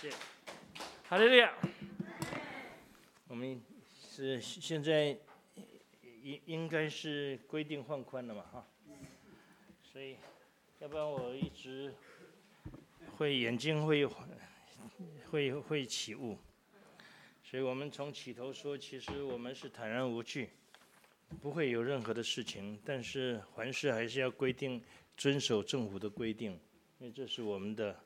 谢。哈利路亚。我们是现在应该是规定放宽了嘛哈，所以要不然我一直眼睛会起雾，所以我们从起头说，其实我们是坦然无惧，不会有任何的事情，但是凡事还是要规定遵守政府的规定，因为这是我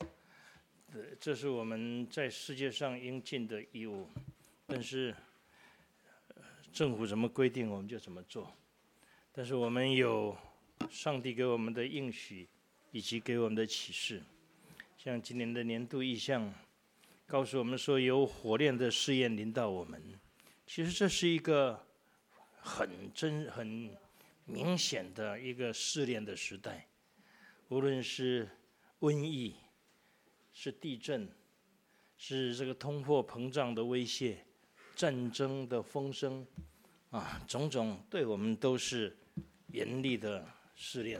们在世界上应尽的义务。但是政府怎么规定，我们就怎么做。但是我们有上帝给我们的应许，以及给我们的启示。像今年的年度意象，告诉我们说有火炼的试验临到我们。其实这是一个很明显的一个试炼的时代，无论是瘟疫，是地震，是这个通货膨胀的威胁，战争的风声啊，种种对我们都是严厉的试炼。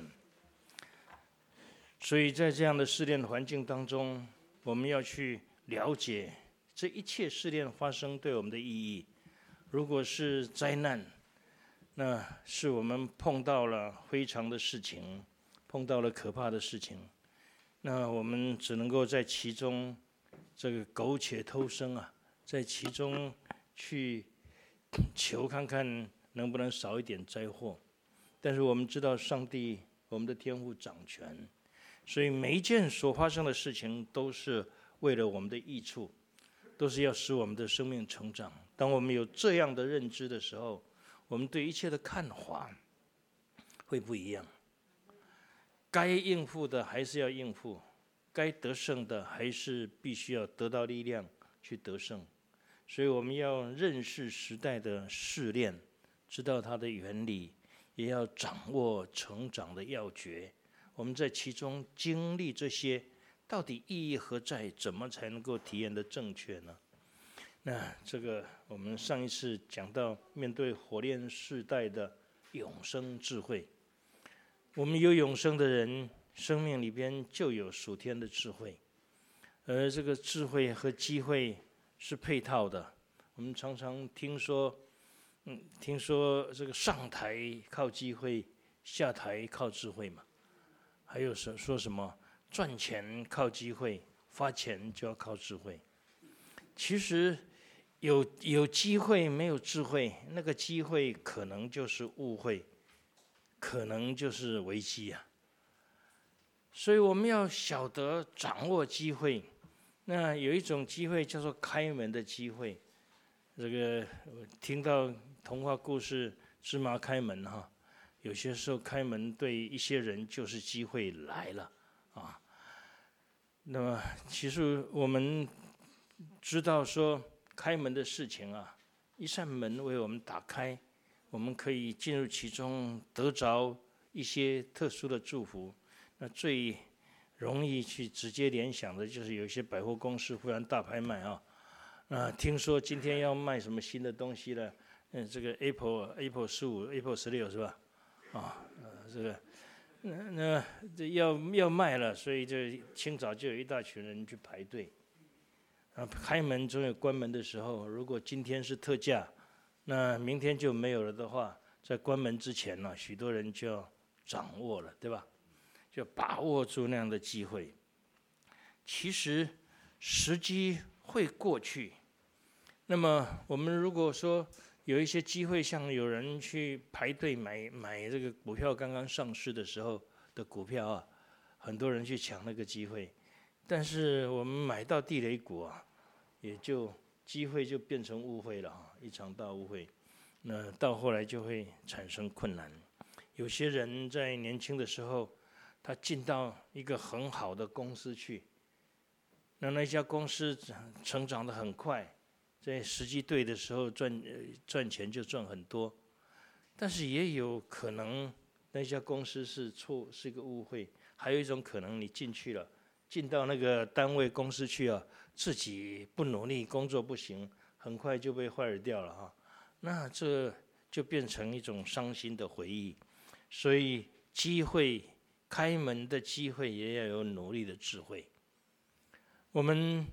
所以在这样的试炼的环境当中，我们要去了解这一切试炼发生对我们的意义。如果是灾难，那是我们碰到了非常的事情，碰到了可怕的事情，那我们只能够在其中这个苟且偷生啊，在其中去求看看能不能少一点灾祸。但是我们知道上帝，我们的天父掌权，所以每一件所发生的事情都是为了我们的益处，都是要使我们的生命成长。当我们有这样的认知的时候，我们对一切的看法会不一样。该应付的还是要应付，该得胜的还是必须要得到力量去得胜。所以我们要认识时代的试炼，知道它的原理，也要掌握成长的要诀。我们在其中经历这些，到底意义何在？怎么才能够体验得正确呢？那这个我们上一次讲到，面对火炼世代的永生智慧，我们有永生的人，生命里边就有属天的智慧，而这个智慧和机会是配套的。我们常常听说这个上台靠机会，下台靠智慧嘛。还有说什么赚钱靠机会，发钱就要靠智慧。其实有机会没有智慧，那个机会可能就是误会，可能就是危机啊。所以我们要晓得掌握机会。那有一种机会叫做开门的机会。这个听到童话故事芝麻开门哈，有些时候开门对一些人就是机会来了啊。那么其实我们知道说开门的事情啊，一扇门为我们打开，我们可以进入其中，得着一些特殊的祝福。那最容易去直接联想的就是有一些百货公司忽然大拍卖啊。听说今天要卖什么新的东西了？这个 Apple 15 Apple 16是吧？这个这要卖了，所以就清早就有一大群人去排队。开门总有关门的时候，如果今天是特价，那明天就没有了的话，在关门之前呢，许多人就要掌握了，对吧？就把握住那样的机会。其实时机会过去。那么我们如果说有一些机会，像有人去排队买这个股票刚刚上市的时候的股票啊，很多人去抢那个机会，但是我们买到地雷股啊，也就机会就变成误会了啊，一场大误会。那到后来就会产生困难。有些人在年轻的时候，他进到一个很好的公司去，那家公司成长得很快，在时机对的时候赚钱就赚很多。但是也有可能那家公司是一个误会。还有一种可能，你进到那个单位公司去啊，自己不努力，工作不行，很快就被 fire 掉了哈。那这就变成一种伤心的回忆。所以机会，开门的机会也要有努力的智慧。我们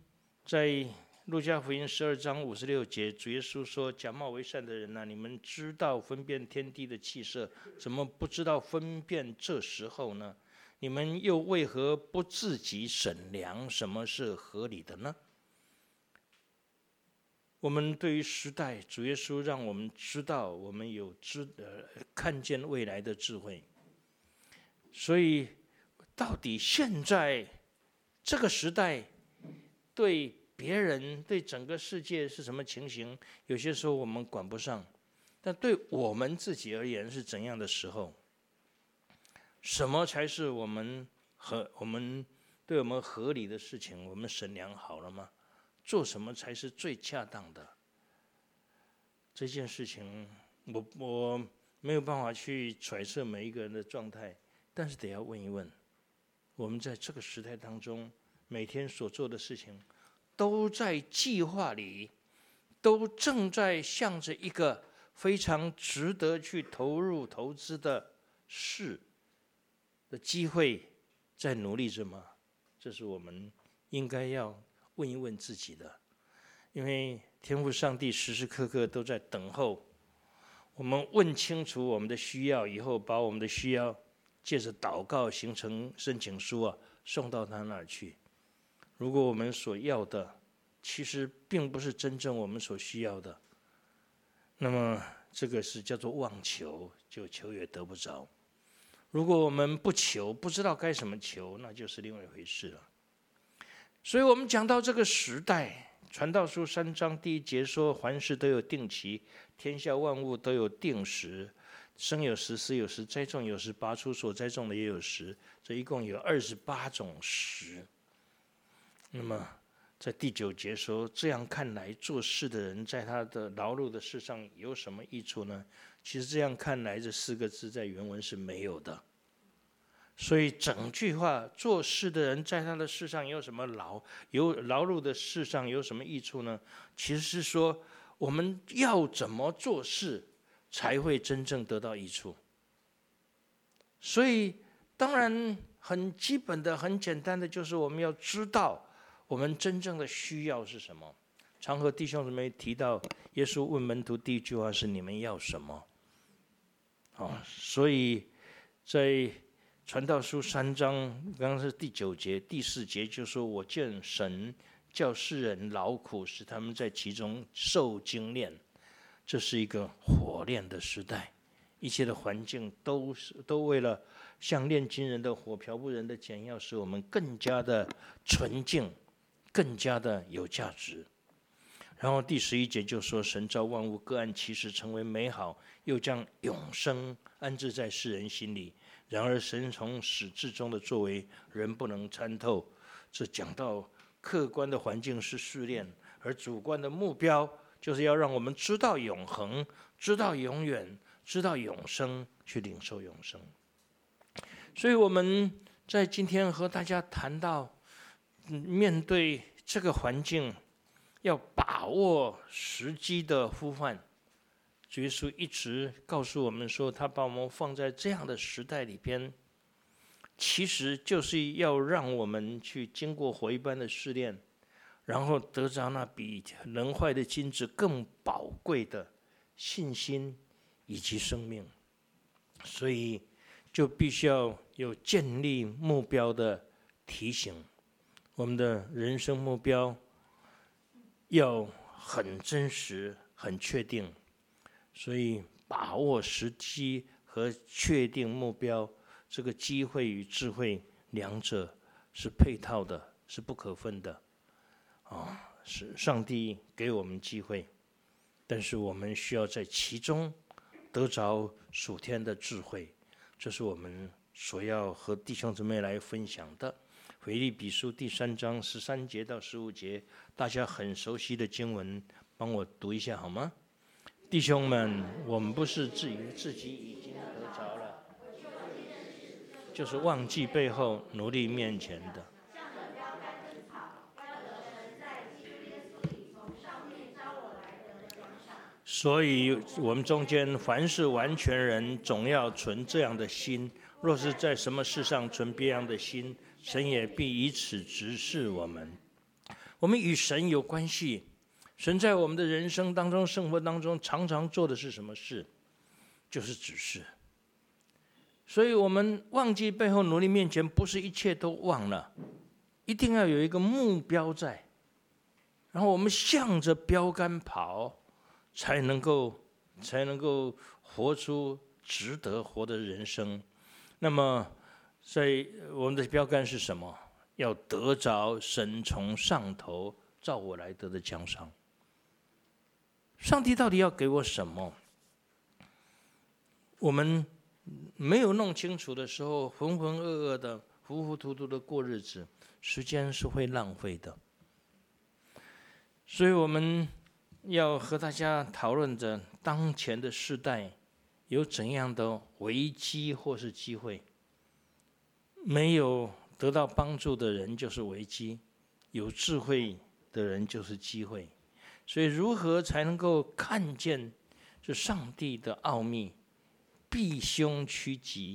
在路加福音12章56节，主耶稣说：“假冒为善的人啊，你们知道分辨天地的气色，怎么不知道分辨这时候呢？你们又为何不自己审量什么是合理的呢？”我们对于时代，主耶稣让我们知道，我们有看见未来的智慧。所以，到底现在这个时代对别人、对整个世界是什么情形？有些时候我们管不上，但对我们自己而言是怎样的时候？什么才是我们对我们合理的事情？我们审量好了吗？做什么才是最恰当的？这件事情，我没有办法去揣测每一个人的状态，但是得要问一问，我们在这个时代当中，每天所做的事情，都在计划里，都正在向着一个非常值得去投入投资的事的机会，在努力着吗？这是我们应该要问一问自己的，因为天父上帝时时刻刻都在等候我们问清楚我们的需要以后，把我们的需要借着祷告形成申请书送到他那儿去。如果我们所要的其实并不是真正我们所需要的，那么这个是叫做妄求，就求也得不着。如果我们不求，不知道该怎么求，那就是另外一回事了。所以我们讲到这个时代，传道书3章第1节说：凡事都有定期，天下万物都有定时，生有时，死有时，栽种有时，拔出所栽种的也有时，这一共有28种时。那么在第9节说：这样看来，做事的人在他的劳碌的事上有什么益处呢？其实这样看来，这4个字在原文是没有的。所以整句话，做事的人在他的事上有什么劳碌的事上有什么益处呢？其实是说，我们要怎么做事才会真正得到益处。所以当然很基本的、很简单的，就是我们要知道我们真正的需要是什么。常和弟兄姊妹提到，耶稣问门徒第一句话是：你们要什么？所以在传道书3章，刚刚是第9节、第4节，就说：我见神叫世人劳苦，使他们在其中受精炼。这是一个火炼的时代，一切的环境都为了像炼金人的火、漂布人的碱，要使我们更加的纯净，更加的有价值。然后第11节就说：神造万物各按其时成为美好，又将永生安置在世人心里。然而神从始至终的作为，人不能参透。这讲到客观的环境是试炼，而主观的目标就是要让我们知道永恒，知道永远，知道永生，去领受永生。所以我们在今天和大家谈到，面对这个环境，要把握时机的呼唤。主耶稣一直告诉我们说，他把我们放在这样的时代里边，其实就是要让我们去经过火一般的试炼，然后得着那比能坏的金子更宝贵的信心以及生命。所以就必须要有建立目标的提醒，我们的人生目标要很真实、很确定。所以把握时机和确定目标，这个机会与智慧两者是配套的，是不可分的。是上帝给我们机会，但是我们需要在其中得着属天的智慧，这是我们所要和弟兄姊妹来分享的。腓立比书第3章13节到15节，大家很熟悉的经文，帮我读一下好吗？弟兄们，我们不是自以为自己已经得着了，就是忘记背后，努力面前的。所以我们中间凡是完全人，总要存这样的心。若是在什么事上存别样的心，神也必以此指示我们。 我们与神有关系，神在我们的人生当中、生活当中常常做的是什么事？就是指示。所以我们忘记背后努力面前，不是一切都忘了，一定要有一个目标在，然后我们向着标杆跑，才能够活出值得活的人生。那么在我们的标杆是什么？要得着神从上头照我来得的奖赏。上帝到底要给我什么？我们没有弄清楚的时候，浑浑噩噩的、糊糊涂涂的过日子，时间是会浪费的。所以我们要和大家讨论着当前的世代有怎样的危机或是机会。没有得到帮助的人就是危机，有智慧的人就是机会。所以如何才能够看见这上帝的奥秘，避凶趋吉，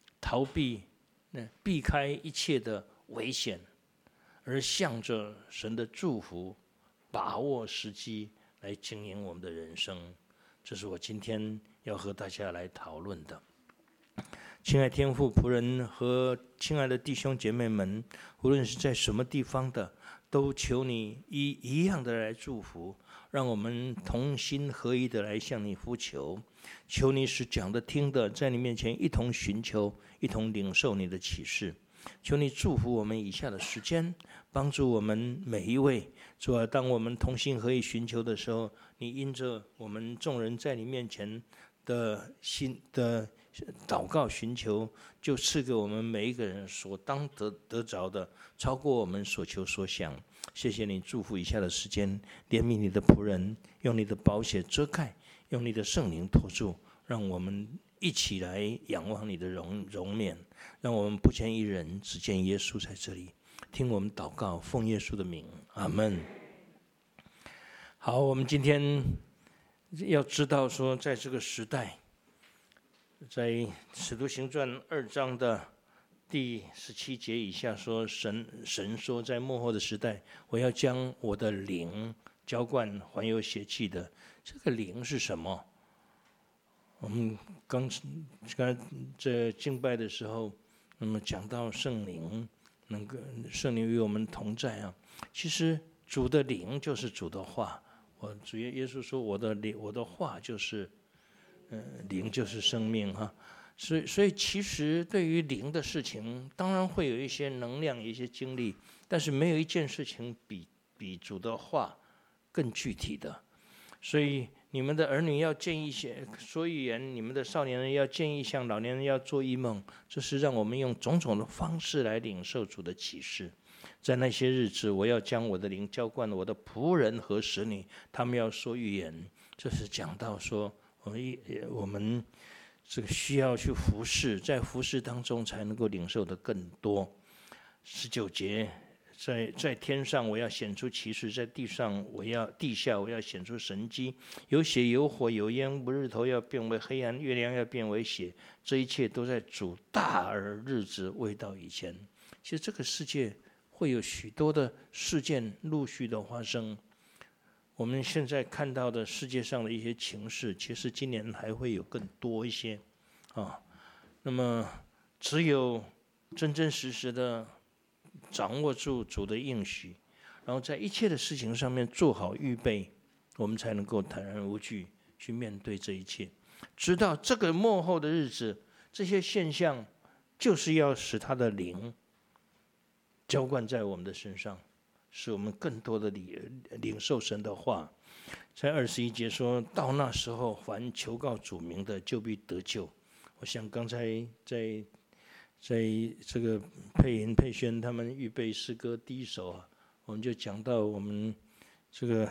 避开一切的危险，而向着神的祝福，把握时机来经营我们的人生。这是我今天要和大家来讨论的。亲爱天父仆人和亲爱的弟兄姐妹们，无论是在什么地方的，都求你一样的来祝福，让我们同心合一的来向你呼求。求你使讲的听的在你面前一同寻求，一同领受你的启示。求你祝福我们以下的时间，帮助我们每一位。主啊，当我们同心合意寻求的时候，你因着我们众人在你面前的心的祷告寻求，就赐给我们每一个人所当得着的，超过我们所求所想。谢谢你祝福以下的时间，怜悯你的仆人，用你的宝血遮盖，用你的圣灵托住，让我们一起来仰望你的容面，让我们不见一人，只见耶稣在这里。听我们祷告，奉耶稣的名，阿们。好，我们今天要知道说，在这个时代，在《使徒行传》2章的第17节以下说，神说，在末后的时代，我要将我的灵浇灌还有血气的。这个灵是什么？我们刚这敬拜的时候，那么讲到圣灵，圣灵与我们同在啊。其实主的灵就是主的话。主耶稣说，我的话就是灵就是生命哈。所以其实对于灵的事情，当然会有一些能量，一些经历，但是没有一件事情比主的话更具体的。所以你们的儿女要见异象，说预言；你们的少年人要见异象，老年人要做异梦。这是让我们用种种的方式来领受主的启示。在那些日子，我要将我的灵浇灌我的仆人和使女，他们要说预言。这是讲到说，我们这个需要去服侍，在服侍当中才能够领受的更多。19节，在天上我要显出奇事，在地下我要显出神迹。有血有火有烟雾，日头要变为黑暗，月亮要变为血。这一切都在主大而日子未到以前。其实这个世界会有许多的事件陆续的发生。我们现在看到的世界上的一些情势，其实今年还会有更多一些啊。那么只有真真实实的掌握住主的应许，然后在一切的事情上面做好预备，我们才能够坦然无惧去面对这一切。直到这个末后的日子，这些现象就是要使他的灵浇灌在我们的身上，使我们更多的领受神的话。在21节说，到那时候，凡求告主名的，就必得救。我想刚才在这个佩轩他们预备诗歌第一首啊，我们就讲到我们这个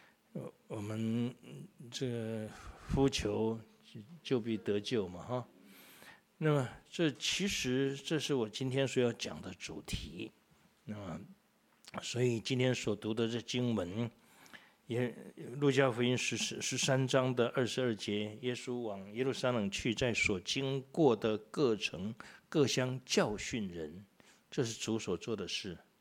呼求就必得救嘛哈。那么其实这是我今天所要讲的主题。那么所以今天所读的这经文，路加福音13章的22节，耶稣往耶路撒冷去，在所经过的各城各乡教训人，这是主所做的事。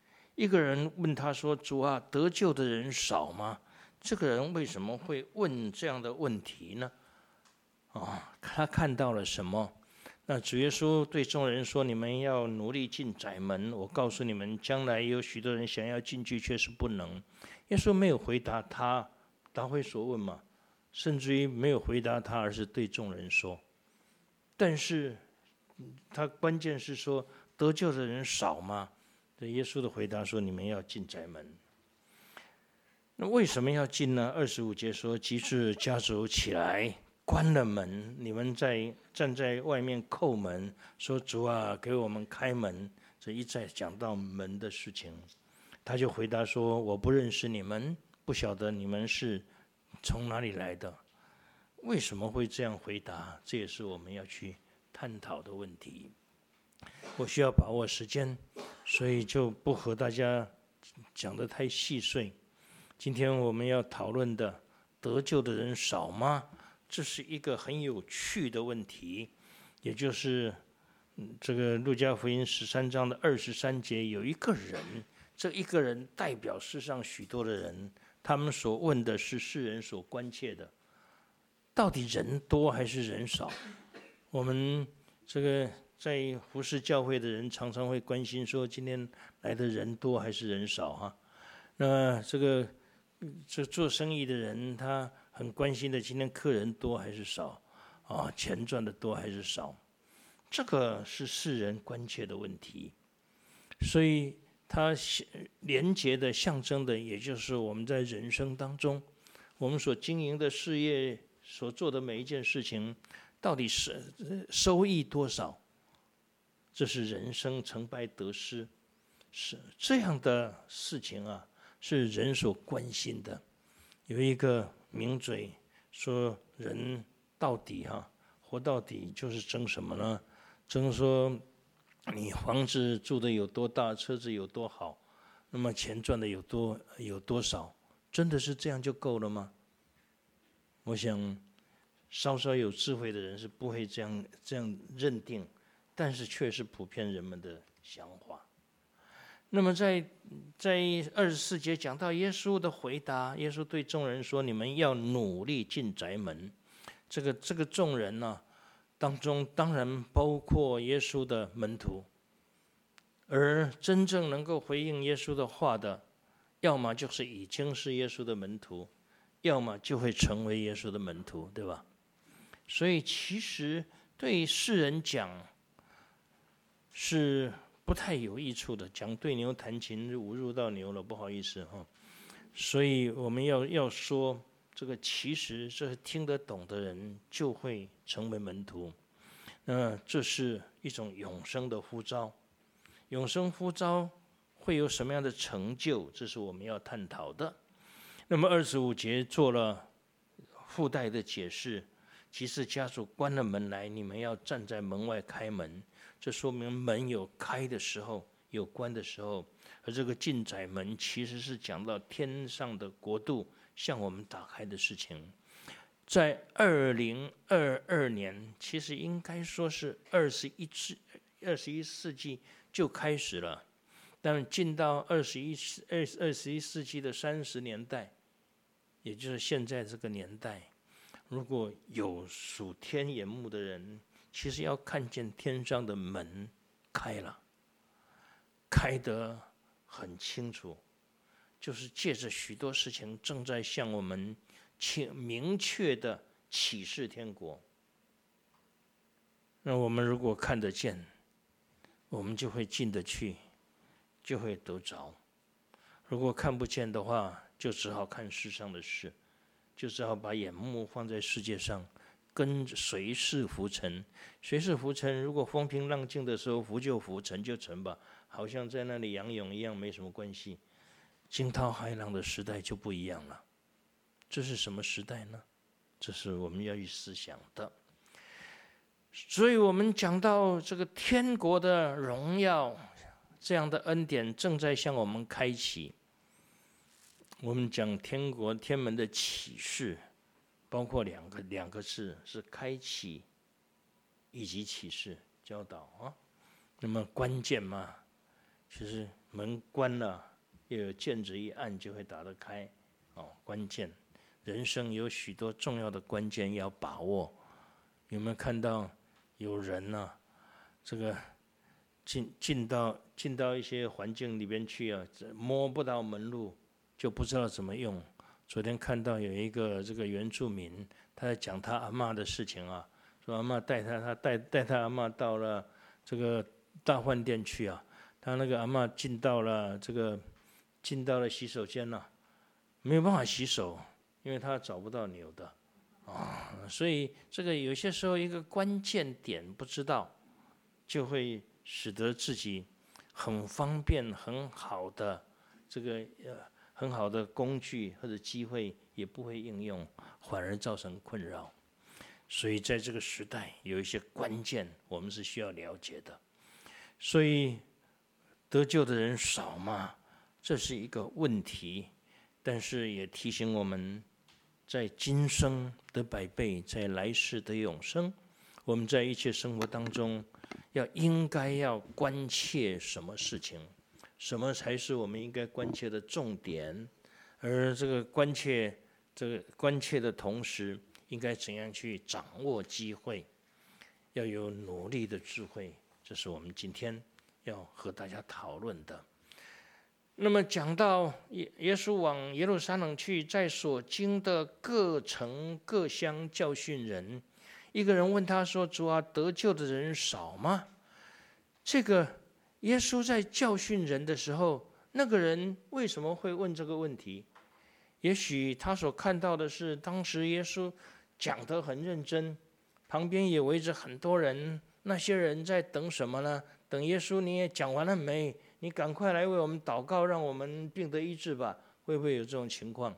一个人问他说：“主啊，得救的人少吗？”这个人为什么会问这样的问题呢？他看到了什么？那主耶稣对众人说：“你们要努力进窄门。我告诉你们，将来有许多人想要进去，却是不能。”耶稣没有回答他答非所问嘛，甚至于没有回答他，而是对众人说。但是他关键是说得救的人少吗？对耶稣的回答说：“你们要进窄门。”那为什么要进呢？25节说：“及至家主起来关了门，你们站在外面叩门，说：主啊，给我们开门。”这一再讲到门的事情，他就回答说：“我不认识你们，不晓得你们是从哪里来的。”为什么会这样回答？这也是我们要去探讨的问题。我需要把握时间，所以就不和大家讲得太细碎。今天我们要讨论的得救的人少吗？这是一个很有趣的问题，也就是这个路加福音13章的23节，有一个人，这一个人代表世上许多的人，他们所问的是世人所关切的，到底人多还是人少？我们这个在服侍教会的人常常会关心说，今天来的人多还是人少哈？那这做生意的人他很关心的，今天客人多还是少钱赚的多还是少？这个是世人关切的问题，所以它连结的象征的，也就是我们在人生当中，我们所经营的事业，所做的每一件事情，到底是收益多少？这是人生成败得失，是这样的事情啊，是人所关心的。有一个名嘴说，人到底活到底就是争什么呢？争说你房子住的有多大，车子有多好，那么钱赚的有多少？真的是这样就够了吗？我想稍稍有智慧的人是不会这样认定，但是却是普遍人们的想法。那么在24节讲到耶稣的回答，耶稣对众人说：“你们要努力进窄门。”这个众人呢，当中当然包括耶稣的门徒，而真正能够回应耶稣的话的，要么就是已经是耶稣的门徒，要么就会成为耶稣的门徒，对吧？所以其实对世人讲是不太有益处的，讲对牛弹琴侮辱到牛了，不好意思哈。所以我们要说，这个其实这听得懂的人就会成为门徒。这是一种永生的呼召，永生呼召会有什么样的成就？这是我们要探讨的。那么25节做了附带的解释，其实家主关了门来，你们要站在门外开门。这说明门有开的时候，有关的时候。而这个进窄门其实是讲到天上的国度向我们打开的事情。在2022年，其实应该说是21世纪就开始了，但进到21世纪的30年代，也就是现在这个年代，如果有属天眼目的人，其实要看见天上的门开了，开得很清楚，就是借着许多事情正在向我们明确的启示天国。那我们如果看得见，我们就会进得去，就会得着；如果看不见的话，就只好看世上的事，就只好把眼目放在世界上，跟随是浮沉，随是浮沉。如果风平浪静的时候，浮就浮，沉就沉吧，好像在那里仰泳一样，没什么关系。惊涛骇浪的时代就不一样了。这是什么时代呢？这是我们要去思想的。所以我们讲到这个天国的荣耀，这样的恩典正在向我们开启。我们讲天国天门的启示，包括两个字，是开启以及启示教导啊。那么关键嘛，就是门关了， 又有键子一按就会打得开。关键，人生有许多重要的关键要把握。有没有看到有人呢、这个进到一些环境里边去啊，摸不到门路，就不知道怎么用。昨天看到有一个这个原住民，他在讲他阿嬷的事情啊，说阿嬷带他阿嬷到了这个大饭店去啊，他那个阿嬷进到了洗手间了、没有办法洗手，因为他找不到钮的所以这个有些时候一个关键点不知道，就会使得自己很方便、很好的很好的工具或者机会也不会应用，反而造成困扰。所以在这个时代，有一些关键我们是需要了解的。所以得救的人少吗？这是一个问题，但是也提醒我们，在今生得百倍，在来世得永生。我们在一切生活当中，应该要关切什么事情，什么才是我们应该关切的重点，而这个关切的同时，应该怎样去掌握机会，要有努力的智慧，这是我们今天要和大家讨论的。那么讲到耶稣往耶路撒冷去，在所经的各城各乡教训人。一个人问他说：“主啊，得救的人少吗？”这个耶稣在教训人的时候，那个人为什么会问这个问题？也许他所看到的是，当时耶稣讲得很认真，旁边也围着很多人，那些人在等什么呢？等耶稣你也讲完了没？你赶快来为我们祷告，让我们病得医治吧。会不会有这种情况？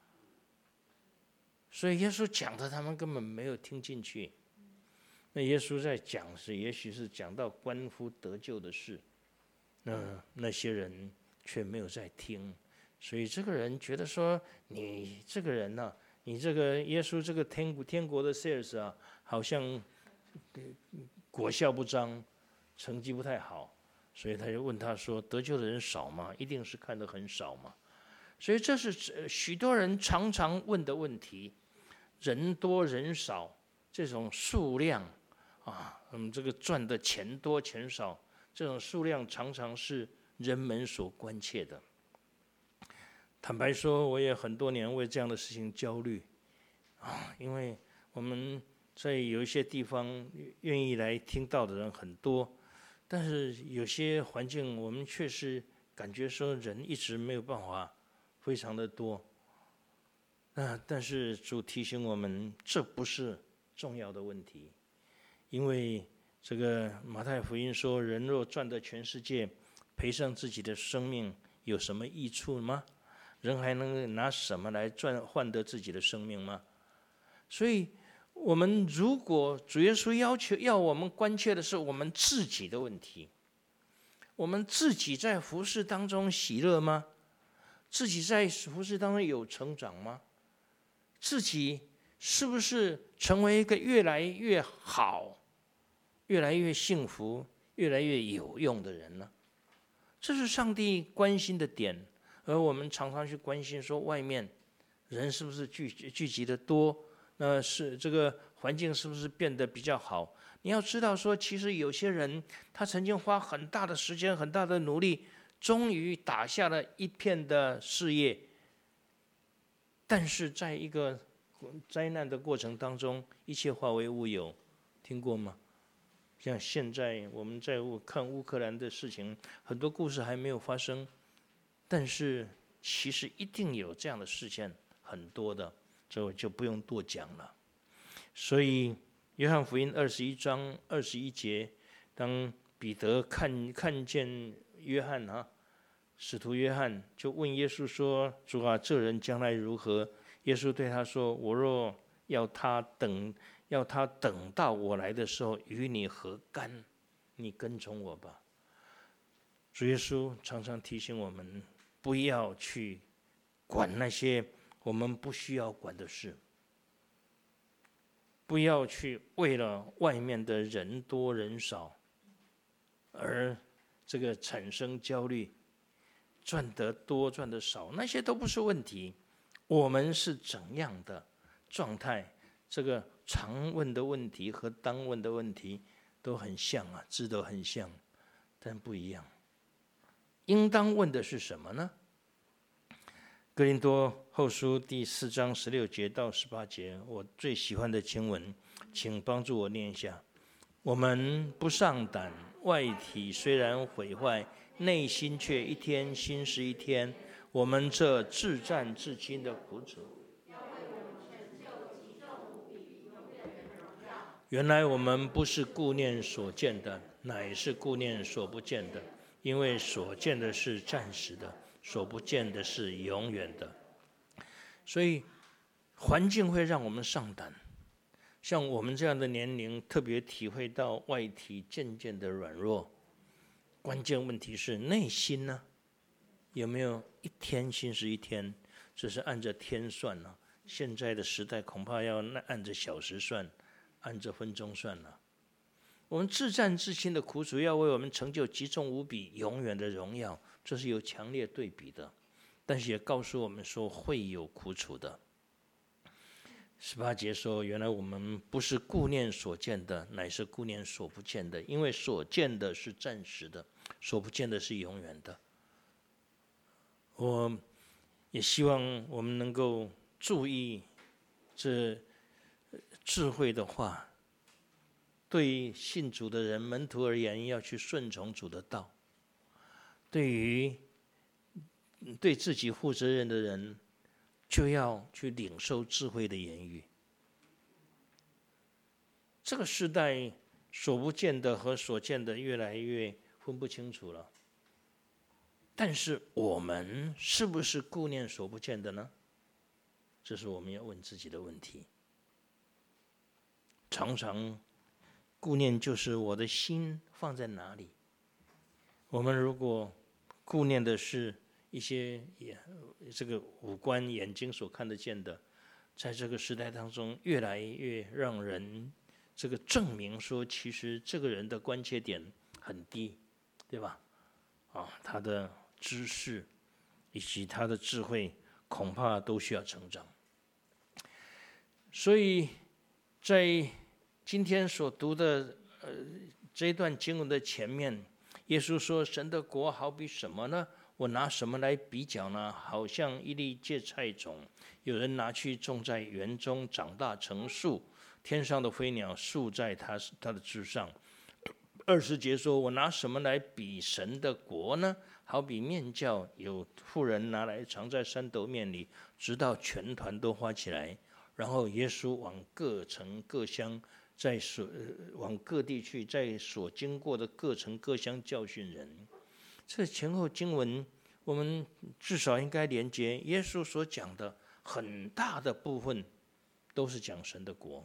所以耶稣讲的他们根本没有听进去。那耶稣在讲是，也许是讲到关乎得救的事，那些人却没有在听。所以这个人觉得说，你这个人呢、你这个耶稣这个天国的 sales 啊，好像果效不彰，成绩不太好。所以他就问他说：“得救的人少吗？一定是看得很少嘛。”所以这是许多人常常问的问题：人多人少，这种数量这个赚的钱多钱少，这种数量常常是人们所关切的。坦白说，我也很多年为这样的事情焦虑因为我们在有一些地方愿意来听到的人很多，但是有些环境我们确实感觉说人一直没有办法非常的多。但是主提醒我们，这不是重要的问题，因为这个马太福音说，人若赚得全世界，赔上自己的生命，有什么益处吗？人还能拿什么来换得自己的生命吗？所以我们如果主耶稣要我们关切的是我们自己的问题，我们自己在服事当中喜乐吗？自己在服事当中有成长吗？自己是不是成为一个越来越好、越来越幸福、越来越有用的人呢？这是上帝关心的点，而我们常常去关心说，外面人是不是聚集的多？那是这个环境是不是变得比较好？你要知道说，其实有些人他曾经花很大的时间、很大的努力，终于打下了一片的事业，但是在一个灾难的过程当中，一切化为乌有，听过吗？像现在我们在看乌克兰的事情，很多故事还没有发生，但是其实一定有这样的事件，很多的，这我就不用多讲了。所以约翰福音21章21节，当彼得看见约翰使徒约翰就问耶稣说：“主啊，这人将来如何？”耶稣对他说：“我若要他等到我来的时候，与你何干？你跟从我吧。”主耶稣常常提醒我们，不要去管那些我们不需要管的事，不要去为了外面的人多人少而这个产生焦虑。 赚得多赚得少，那些都不是问题。我们是怎样的状态，这个常问的问题和当问的问题都很像啊，字都很像，但不一样。应当问的是什么呢？哥林多后书第4章16节到18节，我最喜欢的经文，请帮助我念一下。我们不上胆，外体虽然毁坏，内心却一天新是一天。我们这至战至轻的苦楚，原来我们不是顾念所见的，乃是顾念所不见的，因为所见的是暂时的，所不见的是永远的。所以环境会让我们上胆，像我们这样的年龄，特别体会到外体渐渐的软弱。关键问题是内心呢，有没有一天新是一天？这是按着天算了，现在的时代恐怕要按着小时算，按着分钟算了。我们至战至轻的苦楚，要为我们成就极重无比、永远的荣耀，这是有强烈对比的。但是也告诉我们说会有苦楚的。18节说，原来我们不是顾念所见的，乃是顾念所不见的，因为所见的是暂时的，所不见的是永远的。我也希望我们能够注意这智慧的话，对信主的人门徒而言，要去顺从主的道。对自己负责任的人，就要去领受智慧的言语。这个时代所不见的和所见的越来越分不清楚了。但是我们是不是顾念所不见的呢？这是我们要问自己的问题。常常顾念就是我的心放在哪里。我们如果顾念的是一些这个五官眼睛所看得见的，在这个时代当中，越来越让人这个证明说，其实这个人的关切点很低，对吧？他的知识以及他的智慧，恐怕都需要成长。所以在今天所读的这一段经文的前面，耶稣说：“神的国好比什么呢？我拿什么来比较呢？好像一粒芥菜种，有人拿去种在园中，长大成树，天上的飞鸟宿在它的枝上。”20节说：“我拿什么来比神的国呢？好比面酵，有妇人拿来藏在3斗面里，直到全团都发起来。”然后耶稣往各城各乡，往各地去，在所经过的各城各乡教训人。这前后经文，我们至少应该连接耶稣所讲的很大的部分，都是讲神的国。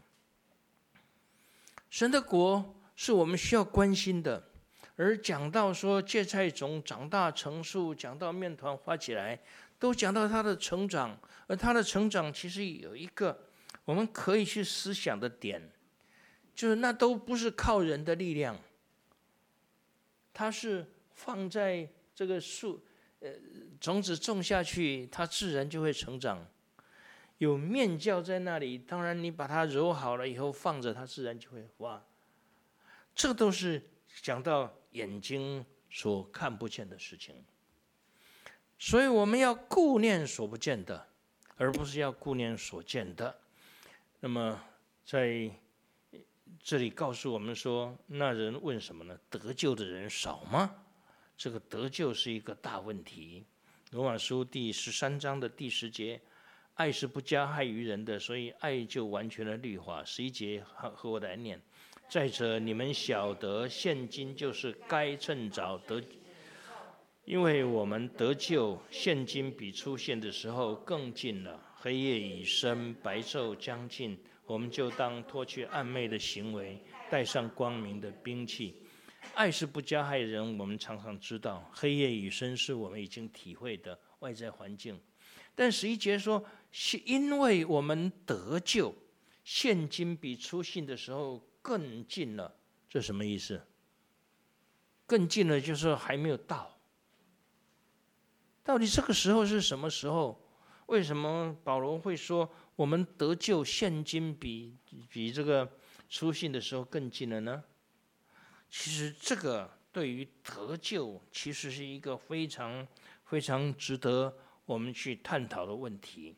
神的国是我们需要关心的，而讲到说芥菜种长大成树，讲到面团发起来，都讲到它的成长，而它的成长其实有一个我们可以去思想的点，就是那都不是靠人的力量，它是放在这个树，种子种下去，它自然就会成长。有面酵在那里，当然你把它揉好了以后放着，它自然就会发。这都是讲到眼睛所看不见的事情。所以我们要顾念所不见的，而不是要顾念所见的。那么在这里告诉我们说，那人问什么呢？得救的人少吗？这个得救是一个大问题。罗马书第13章的第10节，爱是不加害于人的，所以爱就完全了律法。11节和我来念。再者，你们晓得，现今就是该趁早得，因为我们得救，现今比出现的时候更近了。黑夜已深，白昼将近，我们就当脱去暗昧的行为，带上光明的兵器。爱是不加害人，我们常常知道，黑夜已深是我们已经体会的外在环境。但11节说，因为我们得救，现今比出信的时候更近了。这什么意思？更近了就是还没有到。 到底这个时候是什么时候？为什么保罗会说我们得救现今比这个初信的时候更近了呢？其实这个对于得救，其实是一个非常非常值得我们去探讨的问题。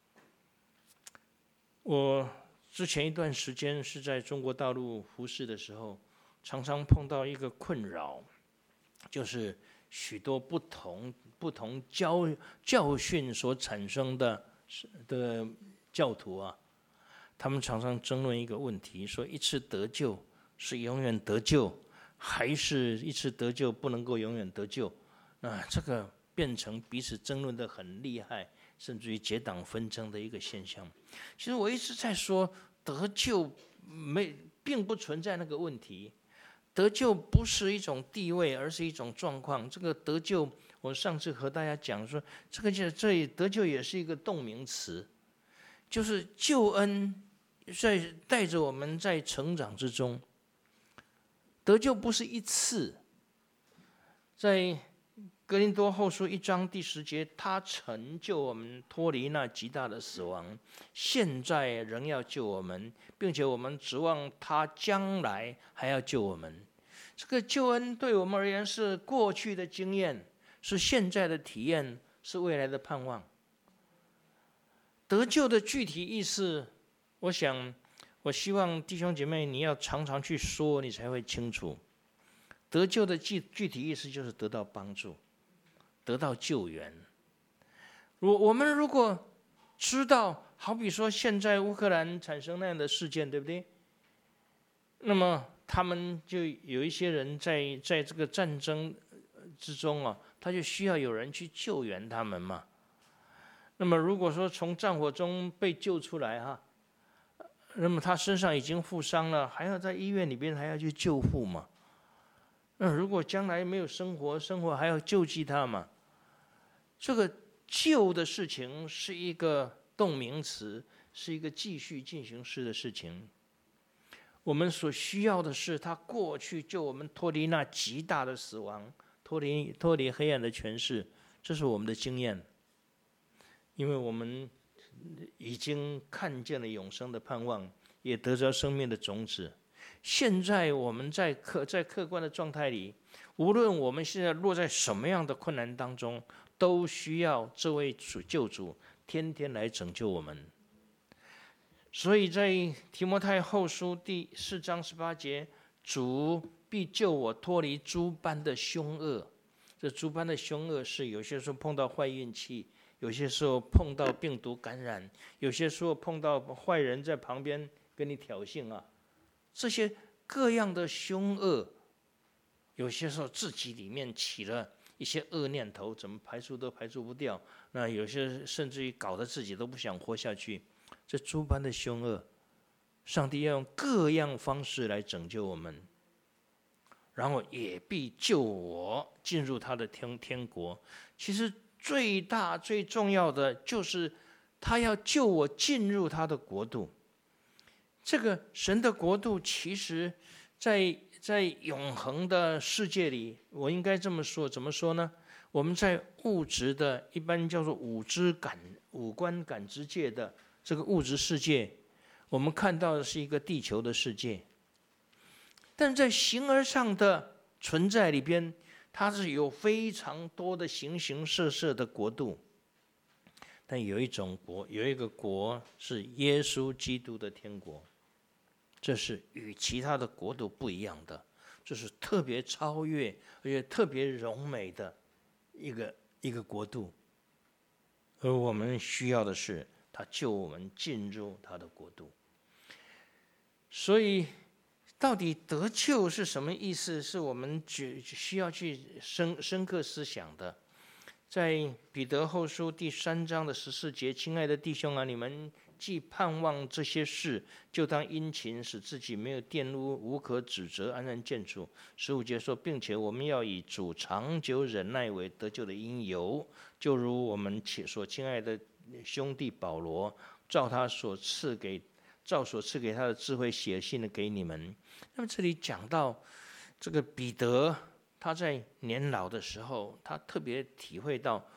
我之前一段时间是在中国大陆服事的时候，常常碰到一个困扰，就是许多不同教训所产生的教徒啊，他们常常争论一个问题，说一次得救是永远得救，还是一次得救不能够永远得救？这个变成彼此争论的很厉害，甚至于结党纷争的一个现象。其实我一直在说，得救并不存在那个问题。得救不是一种地位，而是一种状况。这个得救，我上次和大家讲说，这得救也是一个动名词，就是救恩带着我们在成长之中。得救不是一次，在哥林多后书1章第10节，他曾救我们脱离那极大的死亡，现在仍要救我们，并且我们指望他将来还要救我们。这个救恩对我们而言是过去的经验，是现在的体验，是未来的盼望。得救的具体意思，我希望弟兄姐妹你要常常去说，你才会清楚。得救的具体意思就是得到帮助，得到救援。我们如果知道，好比说现在乌克兰产生那样的事件，对不对？那么他们就有一些人在这个战争之中啊，他就需要有人去救援他们嘛。那么如果说从战火中被救出来那么他身上已经负伤了，还要在医院里边还要去救护嘛。那如果将来没有生活还要救济他嘛。这个救的事情是一个动名词，是一个继续进行式的事情。我们所需要的是他过去救我们脱离那极大的死亡，脱离黑暗的权势，这是我们的经验。因为我们已经看见了永生的盼望，也得着生命的种子。现在我们在客观的状态里，无论我们现在落在什么样的困难当中，都需要这位救主天天来拯救我们。所以在提摩太后书第4章18节，主必救我脱离诸般的凶恶。这诸般的凶恶是有些时候碰到坏运气，有些时候碰到病毒感染，有些时候碰到坏人在旁边跟你挑衅这些各样的凶恶，有些时候自己里面起了一些恶念头，怎么排除都排除不掉。那有些甚至于搞得自己都不想活下去。这诸般的凶恶，上帝要用各样方式来拯救我们，然后也必救我进入他的天国。其实最大最重要的就是他要救我进入他的国度。这个神的国度，其实在永恒的世界里，我应该这么说，怎么说呢？我们在物质的一般叫做五官感知界的这个物质世界，我们看到的是一个地球的世界，但在形而上的存在里边，它是有非常多的形形色色的国度。但有一个国是耶稣基督的天国，这是与其他的国度不一样的，这是特别超越而且特别荣美的一个国度。而我们需要的是他救我们进入他的国度。所以到底得救是什么意思，是我们需要去深刻思想的。在彼得后书第3章的14节，亲爱的弟兄你们既盼望这些事，就当殷勤，使自己没有玷污，无可指责，安然见主。15节说，并且我们要以主长久忍耐为得救的因由，就如我们所亲爱的兄弟保罗，照所赐给他的智慧写信的给你们。那么这里讲到这个彼得，他在年老的时候，他特别体会到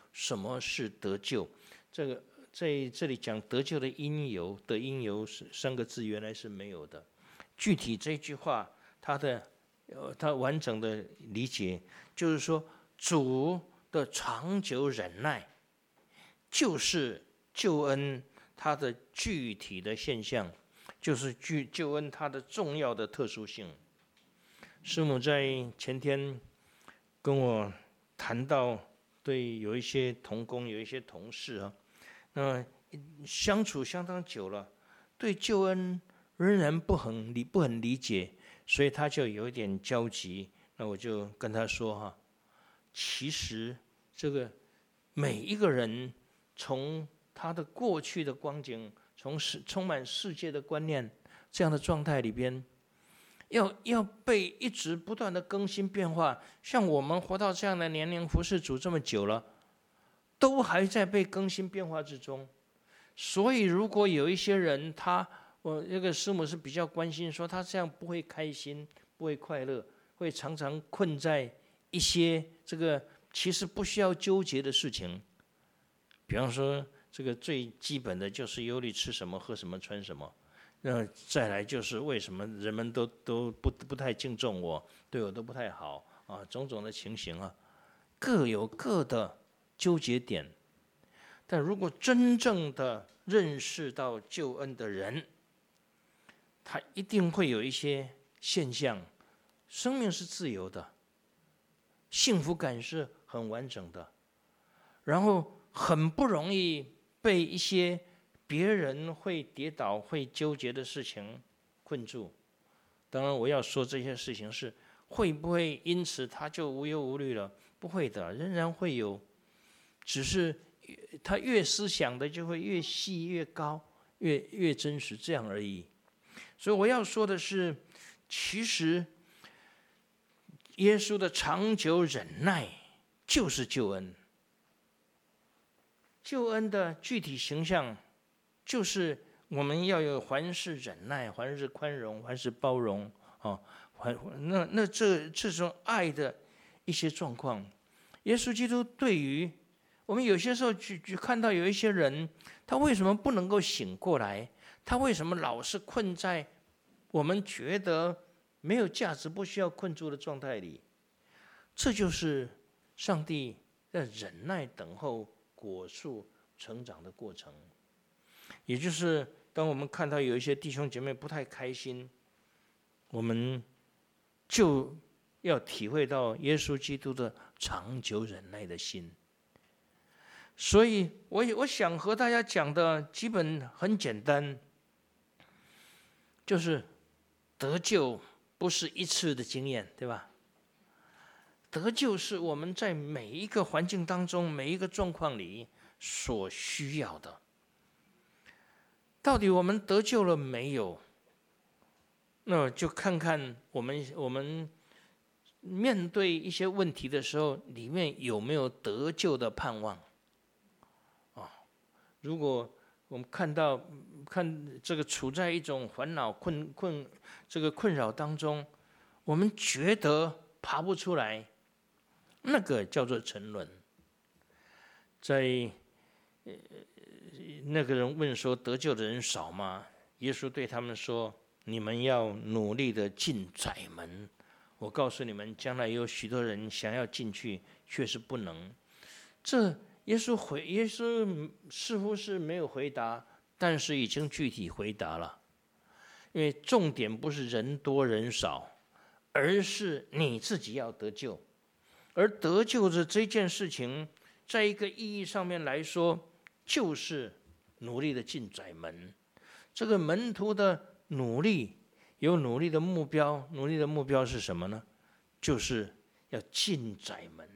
什么是得救。这个在这里讲得救的因由的因由是3个字，原来是没有的。具体这句话它完整的理解就是说，主的长久忍耐就是救恩它的具体的现象，就是救恩它的重要的特殊性。师母在前天跟我谈到，对有一些同工有一些同事啊，那相处相当久了，对救恩仍然不很理解，所以他就有一点焦急。那我就跟他说其实这个每一个人从他的过去的光景，从充满世界的观念这样的状态里边，要被一直不断的更新变化。像我们活到这样的年龄，服侍主这么久了，都还在被更新变化之中。所以如果有一些人我这个师母是比较关心，说他这样不会开心，不会快乐，会常常困在一些这个其实不需要纠结的事情。比方说这个最基本的就是忧虑吃什么喝什么穿什么，再来就是为什么人们都不太敬重我，对我都不太好啊，种种的情形啊，各有各的纠结点。但如果真正的认识到救恩的人，他一定会有一些现象，生命是自由的，幸福感是很完整的，然后很不容易被一些别人会跌倒会纠结的事情困住。当然我要说这些事情是会不会因此他就无忧无虑了，不会的，仍然会有，只是他越思想的就会越细越高越真实，这样而已。所以我要说的是，其实耶稣的长久忍耐就是救恩。救恩的具体形象就是我们要有凡事忍耐，凡事宽容，凡事包容那这种爱的一些状况，耶稣基督对于我们有些时候去看到有一些人，他为什么不能够醒过来？他为什么老是困在我们觉得没有价值、不需要困住的状态里？这就是上帝在忍耐等候果树成长的过程。也就是当我们看到有一些弟兄姐妹不太开心，我们就要体会到耶稣基督的长久忍耐的心。所以我想和大家讲的基本很简单，就是得救不是一次的经验，对吧？得救是我们在每一个环境当中，每一个状况里所需要的。到底我们得救了没有？那就看看我们面对一些问题的时候，里面有没有得救的盼望如果我们看这个处在一种烦恼这个困扰当中，我们觉得爬不出来，那个叫做沉沦。在那个人问说，得救的人少吗？耶稣对他们说，你们要努力的进窄门。我告诉你们，将来有许多人想要进去，却是不能。这耶稣似乎是没有回答，但是已经具体回答了。因为重点不是人多人少，而是你自己要得救。而得救的这件事情，在一个意义上面来说，就是努力的进窄门。这个门徒的努力有努力的目标，努力的目标是什么呢？就是要进窄门。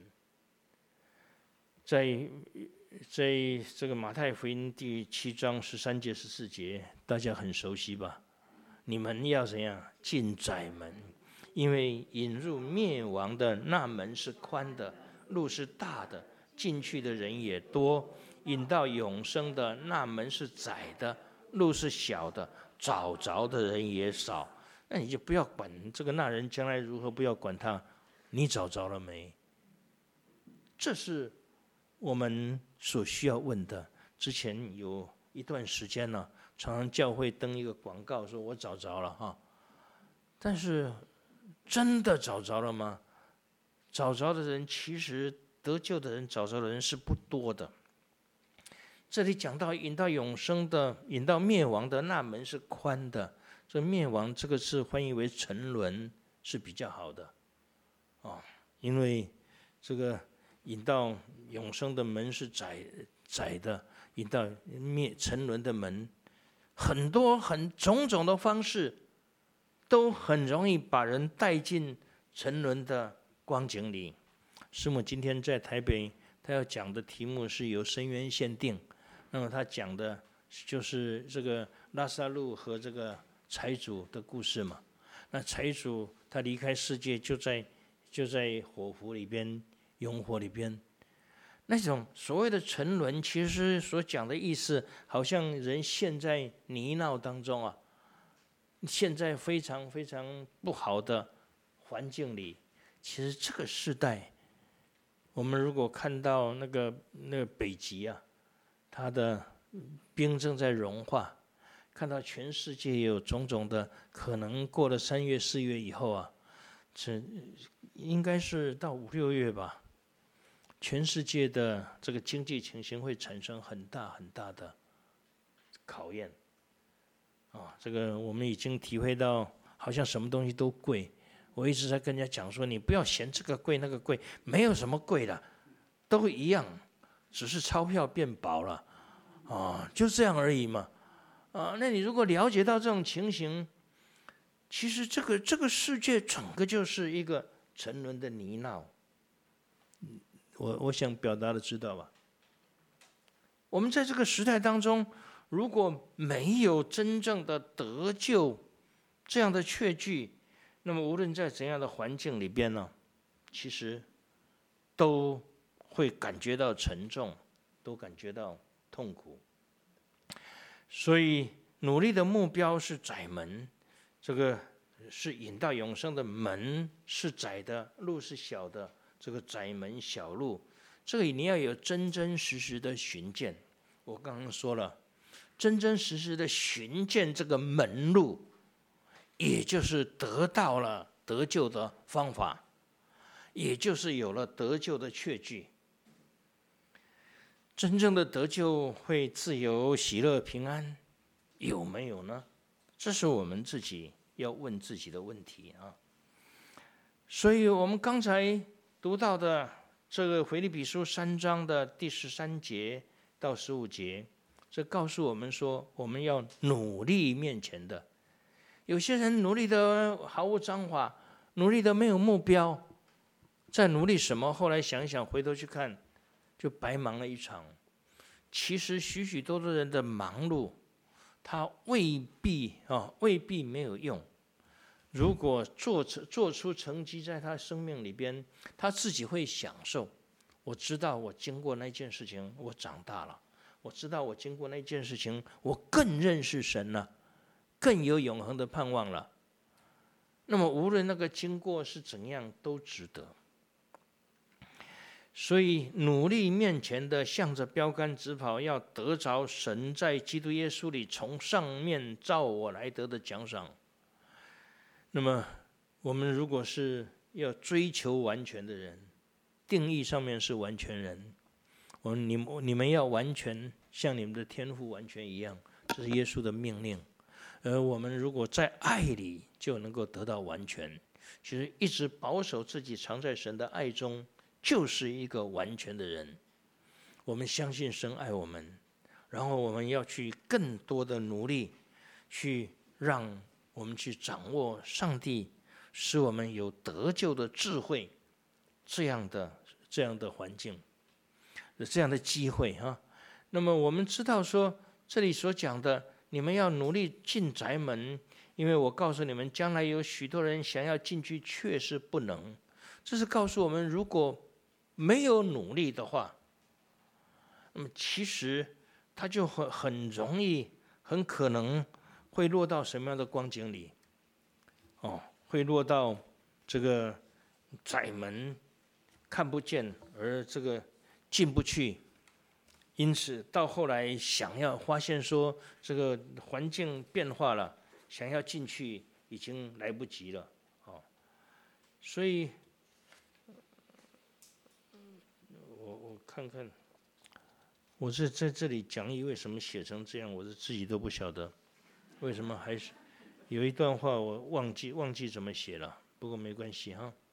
在这个马太福音第7章13节14节，大家很熟悉吧？你们要怎样进窄门？因为引入灭亡的那门是宽的，路是大的，进去的人也多；引到永生的那门是窄的，路是小的，找着的人也少。那你就不要管这个那人将来如何，不要管他，你找着了没？这是我们所需要问的。之前有一段时间呢，常常教会登一个广告，说我找着了哈，但是真的找着了吗？找着的人，其实得救的人，找着的人是不多的。这里讲到引到永生的，引到灭亡的那门是宽的。这灭亡这个字翻译为沉沦是比较好的，因为这个引到永生的门是窄的，引到沉沦的门，很多种种的方式，都很容易把人带进沉沦的光景里。师母今天在台北，他要讲的题目是由深渊限定，那么他讲的就是这个拉撒路和这个财主的故事嘛。那财主他离开世界，就在火湖里边，永火里边。那种所谓的沉沦，其实所讲的意思，好像人陷在泥淖当中啊，陷在非常非常不好的环境里。其实这个时代，我们如果看到那个北极啊，它的冰正在融化，看到全世界有种种的可能，过了3月4月以后啊，这应该是到5、6月吧，全世界的这个经济情形会产生很大很大的考验这个我们已经体会到，好像什么东西都贵。我一直在跟人家讲说，你不要嫌这个贵那个贵，没有什么贵的，都一样，只是钞票变薄了就这样而已嘛那你如果了解到这种情形，其实这个世界整个就是一个沉沦的泥淖。我想表达的知道吧？我们在这个时代当中，如果没有真正的得救这样的确据，那么无论在怎样的环境里边呢，其实都会感觉到沉重，都感觉到痛苦。所以努力的目标是窄门，这个是引到永生的门是窄的，路是小的，这个窄门小路，这个你要有真真实实的寻见。我刚刚说了，真真实实的寻见这个门路，也就是得到了得救的方法，也就是有了得救的确据。真正的得救会自由、喜乐、平安，有没有呢？这是我们自己要问自己的问题啊。所以我们刚才读到的这个腓立比书3章的第13节到15节，这告诉我们说，我们要努力面前的。有些人努力的毫无章法，努力的没有目标，在努力什么？后来想一想，回头去看，就白忙了一场。其实许许多多人的忙碌，他未必没有用。如果做出成绩，在他生命里边，他自己会享受。我知道我经过那件事情，我长大了；我知道我经过那件事情，我更认识神了，更有永恒的盼望了。那么无论那个经过是怎样，都值得。所以努力面前的，向着标杆直跑，要得着神在基督耶稣里从上面照我来得的奖赏。那么我们如果是要追求完全的人，定义上面是完全人，你们要完全像你们的天父完全一样，这是耶稣的命令。而我们如果在爱里就能够得到完全，其实一直保守自己藏在神的爱中，就是一个完全的人。我们相信神爱我们，然后我们要去更多的努力，去让我们去掌握上帝使我们有得救的智慧，这样的环境，这样的机会那么我们知道说，这里所讲的，你们要努力进宅门，因为我告诉你们，将来有许多人想要进去，却是不能。这是告诉我们，如果没有努力的话，那么其实他就很容易，很可能会落到什么样的光景里？会落到这个窄门看不见，而这个进不去，因此到后来想要发现说这个环境变化了，想要进去已经来不及了。所以我看看，我是在这里讲义为什么写成这样，我是自己都不晓得为什么，还是有一段话我忘记怎么写了，不过没关系哈。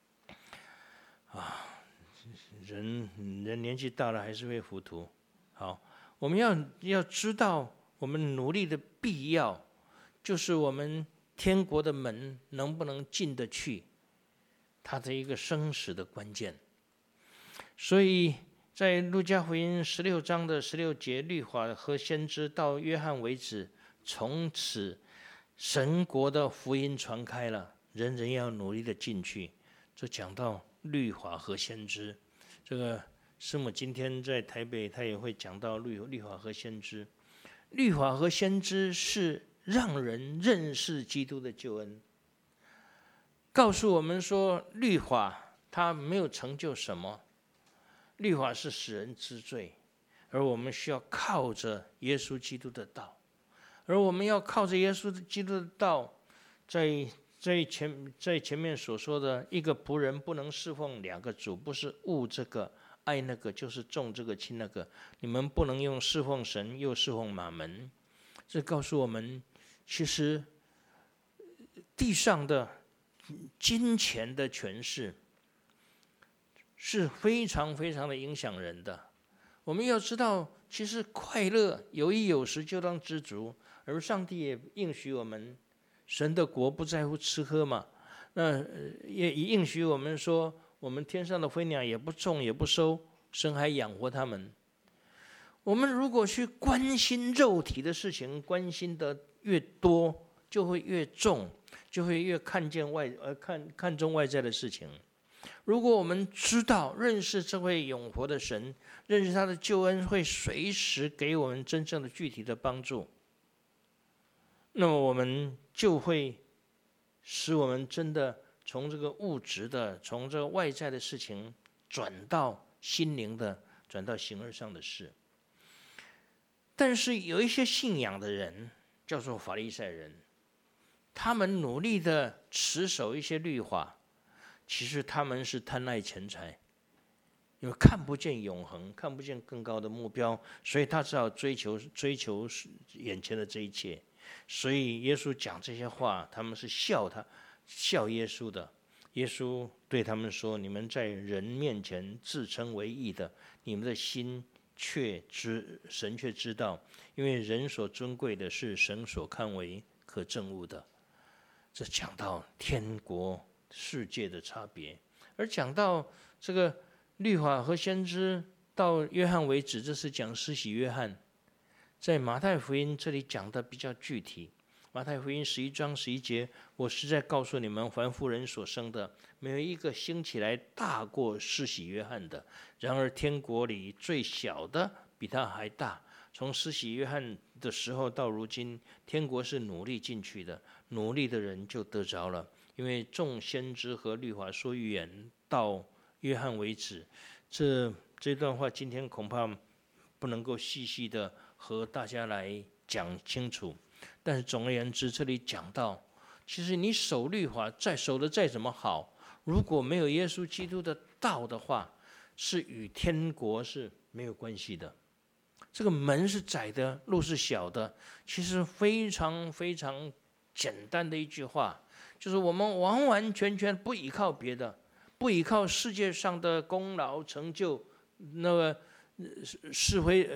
人年纪大了还是会糊涂。好，我们要知道我们努力的必要，就是我们天国的门能不能进得去，它的一个生死的关键。所以在路加福音16章的16节，律法和先知到约翰为止，从此神国的福音传开了，人人要努力的进去。就讲到律法和先知，这个师母今天在台北，他也会讲到律法和先知。律法和先知是让人认识基督的救恩，告诉我们说，律法它没有成就什么，律法是使人知罪，而我们需要靠着耶稣基督的道，而我们要靠着耶稣基督的道，在前面所说的，一个仆人不能侍奉两个主，不是恶这个爱那个，就是重这个轻那个。你们不能用侍奉神又侍奉马门。这告诉我们，其实地上的金钱的权势是非常非常的影响人的。我们要知道，其实快乐有衣有食就当知足，而上帝也应许我们，神的国不在乎吃喝嘛。那也应许我们说，我们天上的飞鸟也不种也不收，神还养活他们。我们如果去关心肉体的事情，关心的越多，就会越重，就会越看重外在的事情。如果我们知道认识这位永活的神，认识他的救恩会随时给我们真正的具体的帮助，那么我们就会使我们真的从这个物质的，从这个外在的事情，转到心灵的，转到形而上的事。但是有一些信仰的人，叫做法利赛人，他们努力的持守一些律法，其实他们是贪爱钱财，因为看不见永恒，看不见更高的目标，所以他只好追求眼前的这一切。所以耶稣讲这些话，他们是笑耶稣的。耶稣对他们说：“你们在人面前自称为义的，你们的心神却知道，因为人所尊贵的是神所看为可憎恶的。”这讲到天国世界的差别，而讲到这个律法和先知到约翰为止，这是讲施洗约翰。在马太福音这里讲的比较具体，马太福音11章11节，我实在告诉你们，凡妇人所生的，没有一个兴起来大过施洗约翰的。然而天国里最小的比他还大。从施洗约翰的时候到如今，天国是努力进去的，努力的人就得着了。因为众先知和律法说预言到约翰为止。这段话今天恐怕不能够细细的和大家来讲清楚，但是总而言之，这里讲到，其实你守律法守得再怎么好，如果没有耶稣基督的道的话，是与天国是没有关系的。这个门是窄的，路是小的，其实非常非常简单的一句话，就是我们完完全全不依靠别的，不依靠世界上的功劳成就，那个是非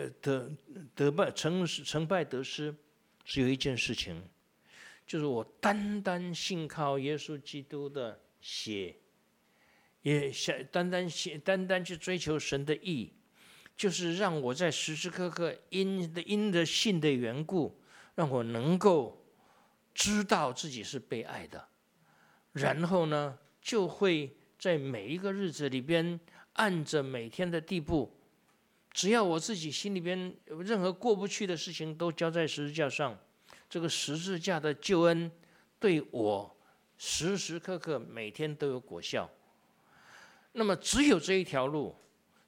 成败得失，只有一件事情，就是我单单信靠耶稣基督的血，也单单去追求神的义，就是让我在时时刻刻因着信的缘故，让我能够知道自己是被爱的，然后呢，就会在每一个日子里边，按着每天的地步，只要我自己心里边有任何过不去的事情，都交在十字架上。这个十字架的救恩对我时时刻刻每天都有果效。那么只有这一条路，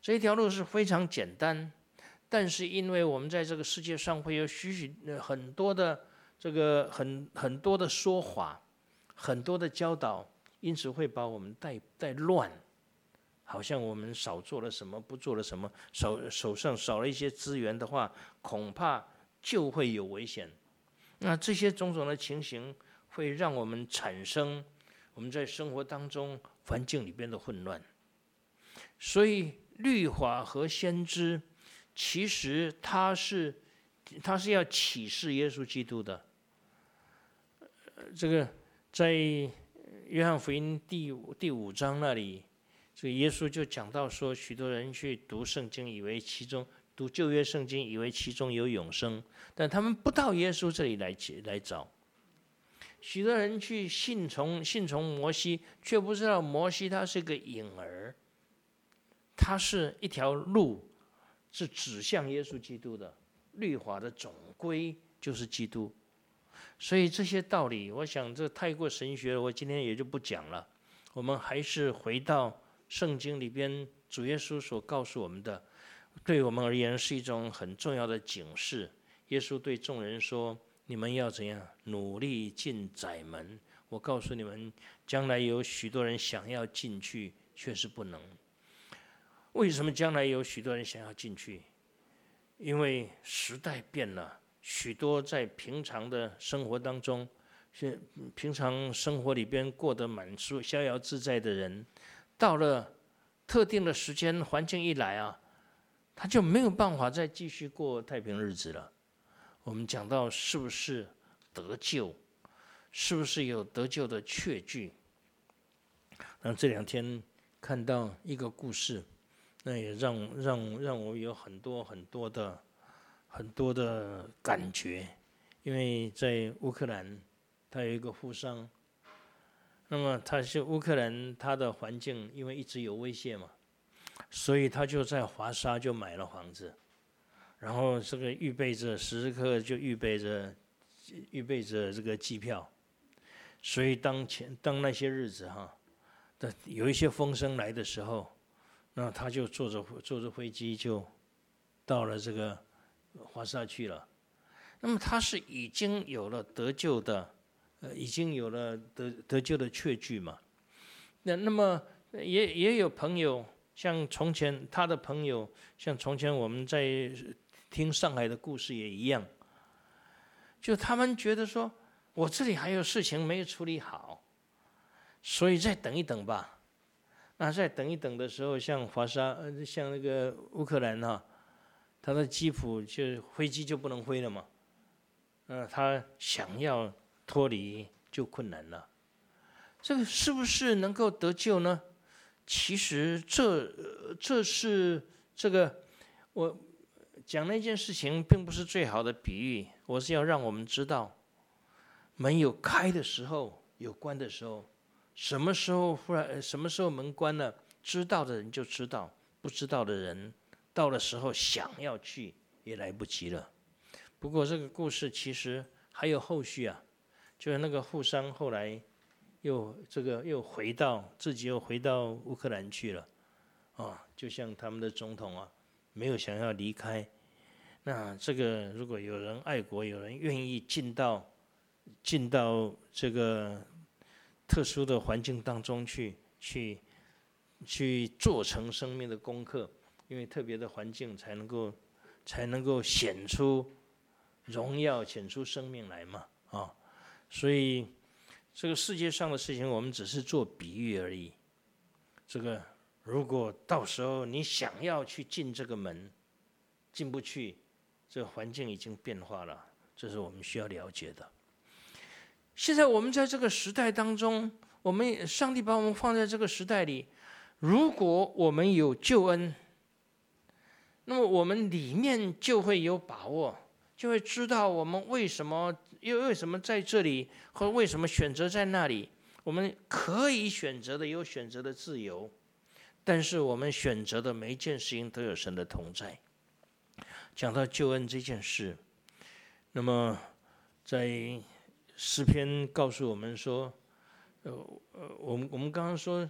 这一条路是非常简单，但是因为我们在这个世界上会有很多的很多的说法，很多的教导，因此会把我们带乱，好像我们少做了什么，不做了什么，手上少了一些资源的话，恐怕就会有危险。那这些种种的情形，会让我们产生我们在生活当中环境里边的混乱。所以律法和先知，其实它是要启示耶稣基督的。这个在约翰福音第5章那里，这个耶稣就讲到说，许多人去读圣经，以为读旧约圣经，以为其中有永生，但他们不到耶稣这里来找。许多人去信从摩西，却不知道摩西他是个影儿，他是一条路，是指向耶稣基督的。律法的总归就是基督。所以这些道理，我想这太过神学了，我今天也就不讲了。我们还是回到圣经里边，主耶稣所告诉我们的，对我们而言是一种很重要的警示。耶稣对众人说，你们要怎样努力进窄门？我告诉你们，将来有许多人想要进去，却是不能。为什么将来有许多人想要进去？因为时代变了，许多在平常的生活当中，平常生活里边过得满足逍遥自在的人，到了特定的时间环境一来啊，他就没有办法再继续过太平日子了。我们讲到是不是得救，是不是有得救的确据？那这2天看到一个故事，那也让我有很多的感觉。因为在乌克兰，他有一个富商，那么他是乌克兰，他的环境因为一直有威胁嘛，所以他就在华沙就买了房子。然后这个预备着时时刻就预备着这个机票，所以当那些日子有一些风声来的时候，那他就坐着飞机就到了这个华沙去了。那么他是已经有了得救的，已经有了得救的确据嘛。那么也有朋友，像从前他的朋友，像从前我们在听上海的故事也一样，就他们觉得说，我这里还有事情没有处理好，所以再等一等吧。那再等一等的时候，像华沙，像那个乌克兰他的基辅就飞机就不能飞了嘛，他想要脱离就困难了。这个是不是能够得救呢？其实这是这个我讲那件事情并不是最好的比喻，我是要让我们知道，门有开的时候，有关的时候，什么时候门关了，知道的人就知道，不知道的人到了时候想要去也来不及了。不过这个故事其实还有后续啊，就是那个富商后来又回到乌克兰去了就像他们的总统没有想要离开。那这个如果有人爱国，有人愿意进到这个特殊的环境当中去做成生命的功课，因为特别的环境才能够显出荣耀，显出生命来嘛所以这个世界上的事情，我们只是做比喻而已。这个如果到时候你想要去进这个门，进不去，这个环境已经变化了，这是我们需要了解的。现在我们在这个时代当中，上帝把我们放在这个时代里，如果我们有救恩，那么我们里面就会有把握，就会知道我们为什么在这里，或为什么选择在那里。我们可以选择的，有选择的自由，但是我们选择的每一件事情都有神的同在。讲到救恩这件事，那么在诗篇告诉我们说，我们刚刚说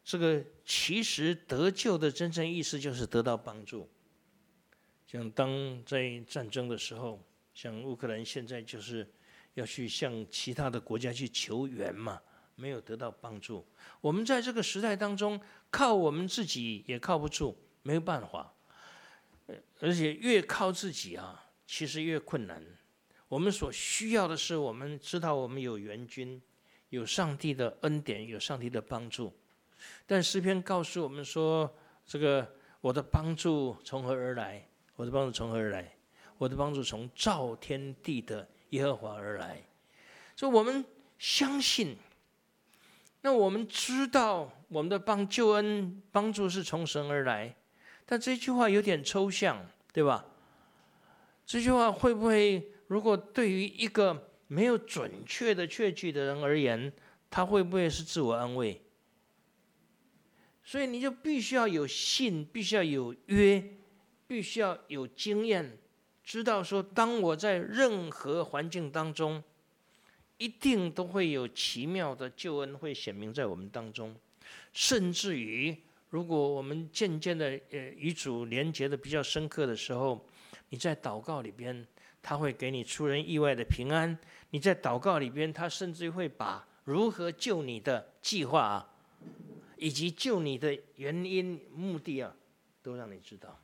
这个其实得救的真正意思就是得到帮助。像当在战争的时候，像乌克兰现在就是要去向其他的国家去求援嘛，没有得到帮助。我们在这个时代当中，靠我们自己也靠不住，没有办法。而且越靠自己啊，其实越困难。我们所需要的是，我们知道我们有援军，有上帝的恩典，有上帝的帮助。但诗篇告诉我们说，这个我的帮助从何而来？我的帮助从何而来？我的帮助从造天地的耶和华而来。所以我们相信，那我们知道我们的救恩帮助是从神而来，但这句话有点抽象，对吧？这句话会不会，如果对于一个没有准确的确据的人而言，他会不会是自我安慰？所以你就必须要有信，必须要有约，必须要有经验，知道说，当我在任何环境当中，一定都会有奇妙的救恩会显明在我们当中。甚至于，如果我们渐渐的与主连结的比较深刻的时候，你在祷告里边，他会给你出人意外的平安。你在祷告里边，他甚至会把如何救你的计划啊，以及救你的原因、目的啊，都让你知道。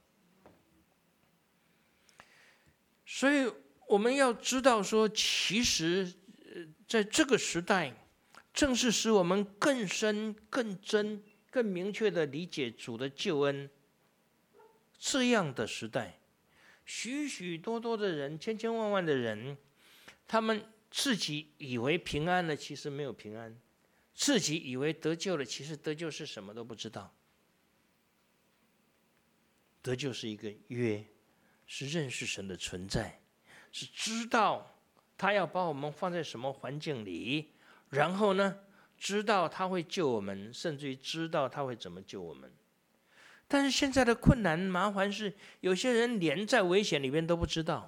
所以我们要知道说，其实在这个时代，正是使我们更深、更真、更明确的理解主的救恩这样的时代。许许多多的人，千千万万的人，他们自己以为平安了，其实没有平安；自己以为得救了，其实得救是什么都不知道。得救是一个约，是认识神的存在，是知道他要把我们放在什么环境里，然后呢，知道他会救我们，甚至于知道他会怎么救我们。但是现在的困难麻烦是，有些人连在危险里面都不知道，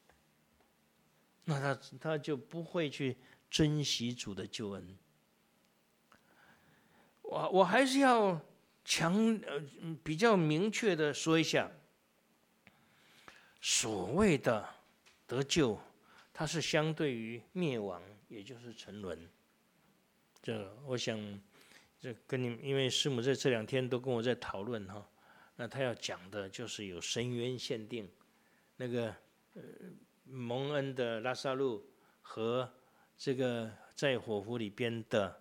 那他就不会去珍惜主的救恩。我还是要比较明确的说一下，所谓的得救，它是相对于灭亡，也就是沉沦。我想，跟你，因为师母在这2天都跟我在讨论哈，那他要讲的就是有深渊限定，那个蒙恩的拉撒路和这个在火湖里边的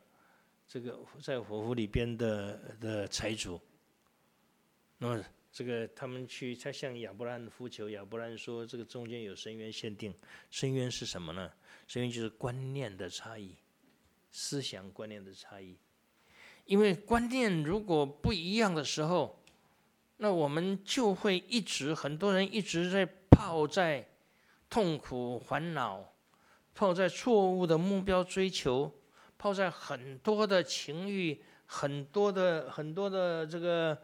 财主。那么这个他们他向亚伯拉罕呼求，亚伯拉罕说这个中间有深渊限定。深渊是什么呢？深渊就是观念的差异，思想观念的差异。因为观念如果不一样的时候，那我们就会很多人一直在泡在痛苦烦恼，泡在错误的目标追求，泡在很多的情欲，很多的这个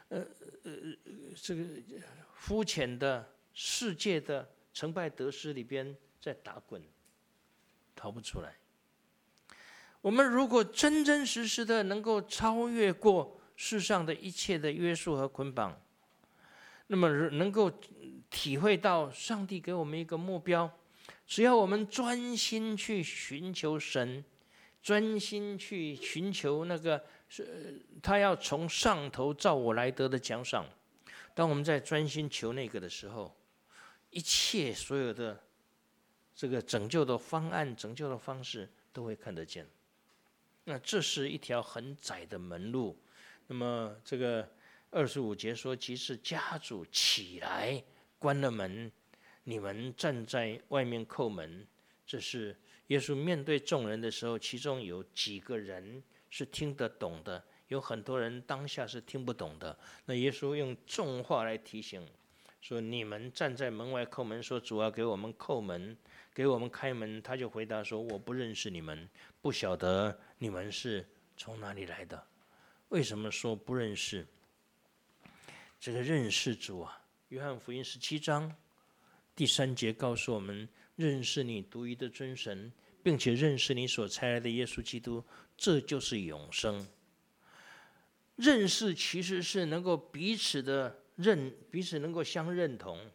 肤浅的世界的成败得失里边在打滚，逃不出来。我们如果真真实实的能够超越过世上的一切的约束和捆绑，那么能够体会到上帝给我们一个目标，只要我们专心去寻求神，专心去寻求那个他要从上头照我来得的奖赏。当我们在专心求那个的时候，一切所有的这个拯救的方案、拯救的方式都会看得见。那这是一条很窄的门路。那么这个25节说，即是家主起来关了门，你们站在外面叩门。这是耶稣面对众人的时候，其中有几个人是听得懂的，有很多人当下是听不懂的。那耶稣用重话来提醒，说你们站在门外叩门，说主啊，给我们叩门，给我们开门。他就回答说，我不认识你们，不晓得你们是从哪里来的。为什么说不认识？这个认识主啊，约翰福音17章第3节告诉我们，认识你独一的真神，并且认识你所差来的耶稣基督，这就是永生。 认识其实是能够彼此能够相认同。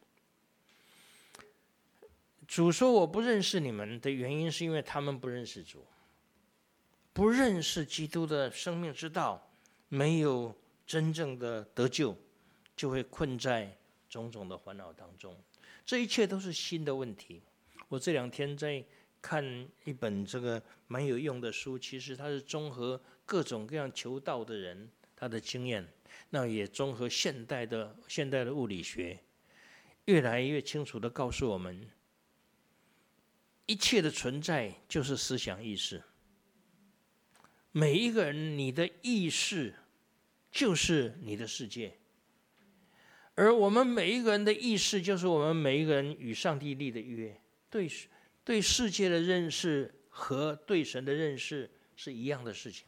主说我不认识你们的原因，是因为他们不认识主，不认识基督的生命之道，没有真正的得救，就会困在种种的烦恼当中。这一切都是新的问题。我这2天在看一本这个蛮有用的书，其实它是综合各种各样求道的人他的经验，那也综合现代的物理学，越来越清楚地告诉我们，一切的存在就是思想意识。每一个人，你的意识就是你的世界，而我们每一个人的意识，就是我们每一个人与上帝立的约。对世界的认识和对神的认识是一样的事情。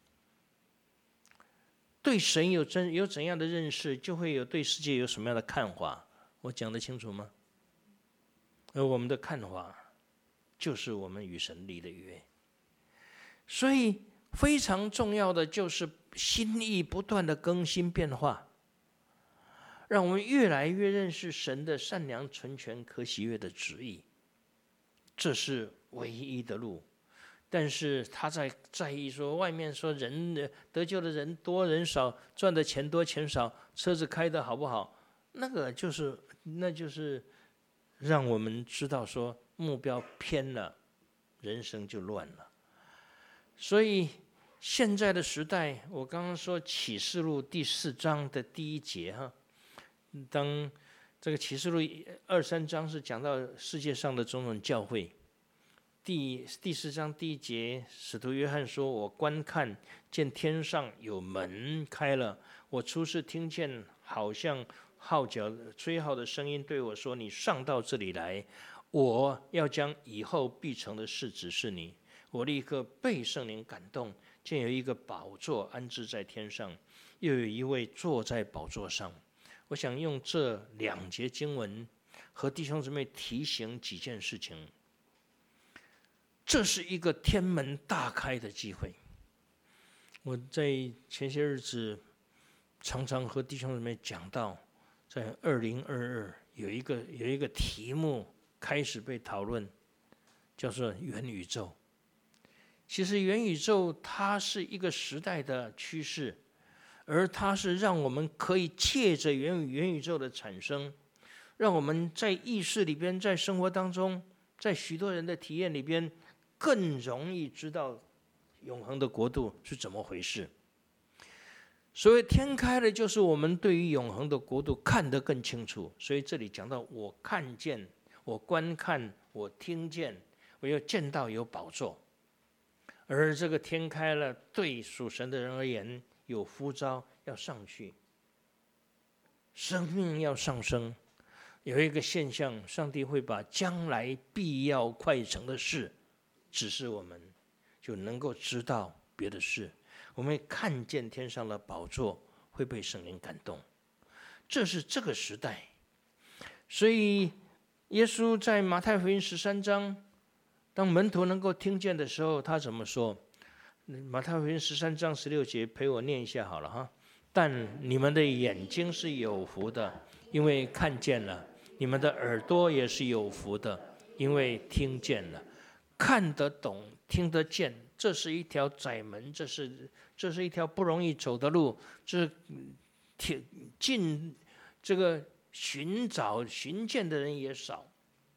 对神有怎样的认识，就会有对世界有什么样的看法。我讲得清楚吗？而我们的看法就是我们与神立的约。所以非常重要的就是心意不断的更新变化，让我们越来越认识神的善良、纯全、可喜悦的旨意。这是唯一的路。但是他在意说，外面说人得救的人多人少，赚的钱多钱少，车子开的好不好，那就是让我们知道说目标偏了，人生就乱了。所以现在的时代，我刚刚说启示录第4章的第1节当这个启示录2、3章是讲到世界上的种种教会。第4章第1节，使徒约翰说：“我观看，见天上有门开了，我初次听见好像号角吹号的声音对我说：你上到这里来，我要将以后必成的事指示你。我立刻被圣灵感动，见有一个宝座安置在天上，又有一位坐在宝座上。”我想用这2节经文和弟兄姊妹提醒几件事情。这是一个天门大开的机会。我在前些日子常常和弟兄姊妹讲到，在2022有一个题目开始被讨论，叫做元宇宙。其实元宇宙它是一个时代的趋势，而它是让我们可以借着元宇宙的产生，让我们在意识里边，在生活当中，在许多人的体验里边，更容易知道永恒的国度是怎么回事。所谓天开了，就是我们对于永恒的国度看得更清楚。所以这里讲到我看见，我观看，我听见，我又见到有宝座。而这个天开了，对属神的人而言，有呼召要上去，生命要上升。有一个现象，上帝会把将来必要快成的事指示我们，就能够知道别的事。我们会看见天上的宝座，会被圣灵感动。这是这个时代。所以耶稣在马太福音13章，当门徒能够听见的时候，他怎么说？马太福音13章16节，陪我念一下好了哈。但你们的眼睛是有福的，因为看见了；你们的耳朵也是有福的，因为听见了。看得懂，听得见，这是一条窄门，这是一条不容易走的路，这是进这个寻见的人也少。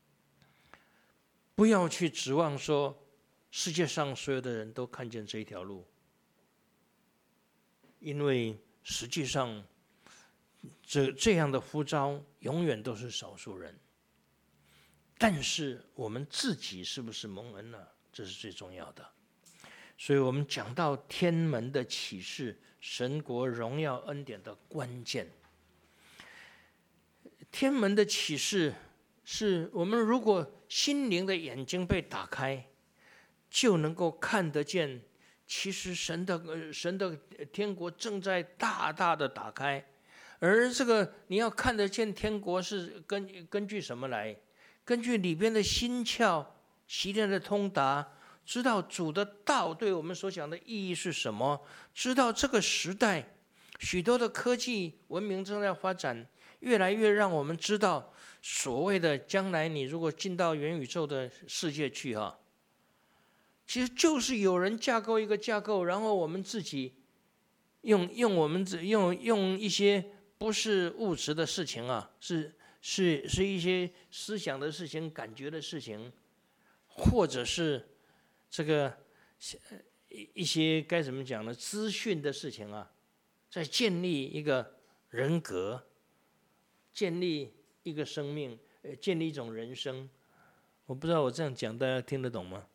不要去指望说世界上所有的人都看见这一条路，因为实际上这样的呼召永远都是少数人。但是我们自己是不是蒙恩了？这是最重要的。所以我们讲到天门的启示，神国荣耀恩典的关键。天门的启示是我们如果心灵的眼睛被打开，就能够看得见，其实神的天国正在大大的打开。而这个你要看得见天国是根据什么来？根据里边的心窍习练的通达，知道主的道对我们所讲的意义是什么，知道这个时代许多的科技文明正在发展，越来越让我们知道，所谓的将来你如果进到元宇宙的世界去其实就是有人架构一个架构，然后我们自己用一些不是物质的事情是一些思想的事情、感觉的事情，或者是这个一些该怎么讲呢？资讯的事情在建立一个人格，建立一个生命，建立一种人生。我不知道我这样讲大家听得懂吗？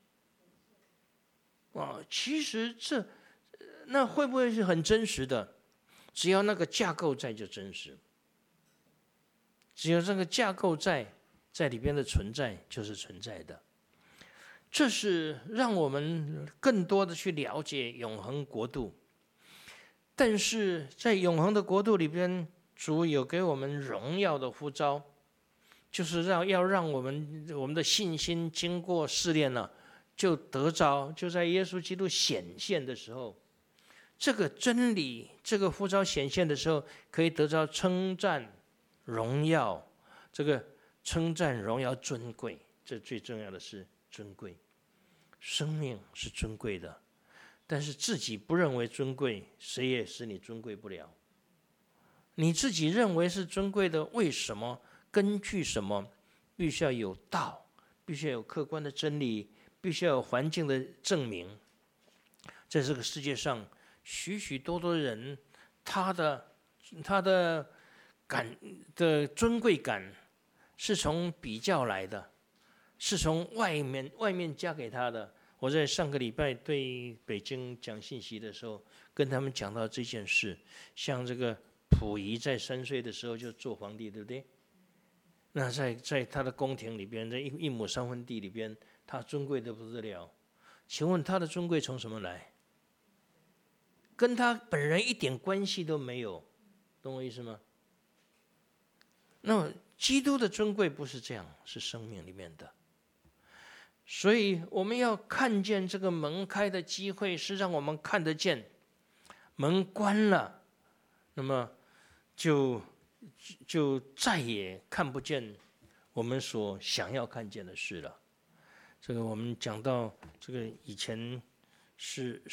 其实那会不会是很真实的？只要那个架构在就真实，只有这个架构在里边的存在就是存在的。这是让我们更多的去了解永恒国度。但是在永恒的国度里边，主有给我们荣耀的呼召，就是要让我们的信心经过试炼就得着，就在耶稣基督显现的时候，这个真理，这个呼召显现的时候，可以得着称赞、荣耀。这个称赞、荣耀、尊贵，这最重要的是尊贵。生命是尊贵的，但是自己不认为尊贵，谁也使你尊贵不了。你自己认为是尊贵的，为什么？根据什么？必须要有道，必须要有客观的真理，必须要有环境的证明。在这个世界上，许许多多人，他的尊贵感是从比较来的，是从外面加给他的。我在上个礼拜对北京讲信息的时候，跟他们讲到这件事。像这个溥仪在3岁的时候就做皇帝，对不对？那在他的宫廷里边，在1亩3分地里边，他尊贵的不得了。请问他的尊贵从什么来？跟他本人一点关系都没有，懂我意思吗？那么基督的尊贵不是这样，是生命里面的。所以我们要看见这个门开的机会，是让我们看得见。门关了，那么就再也看不见我们所想要看见的事了。这个我们讲到这个以前是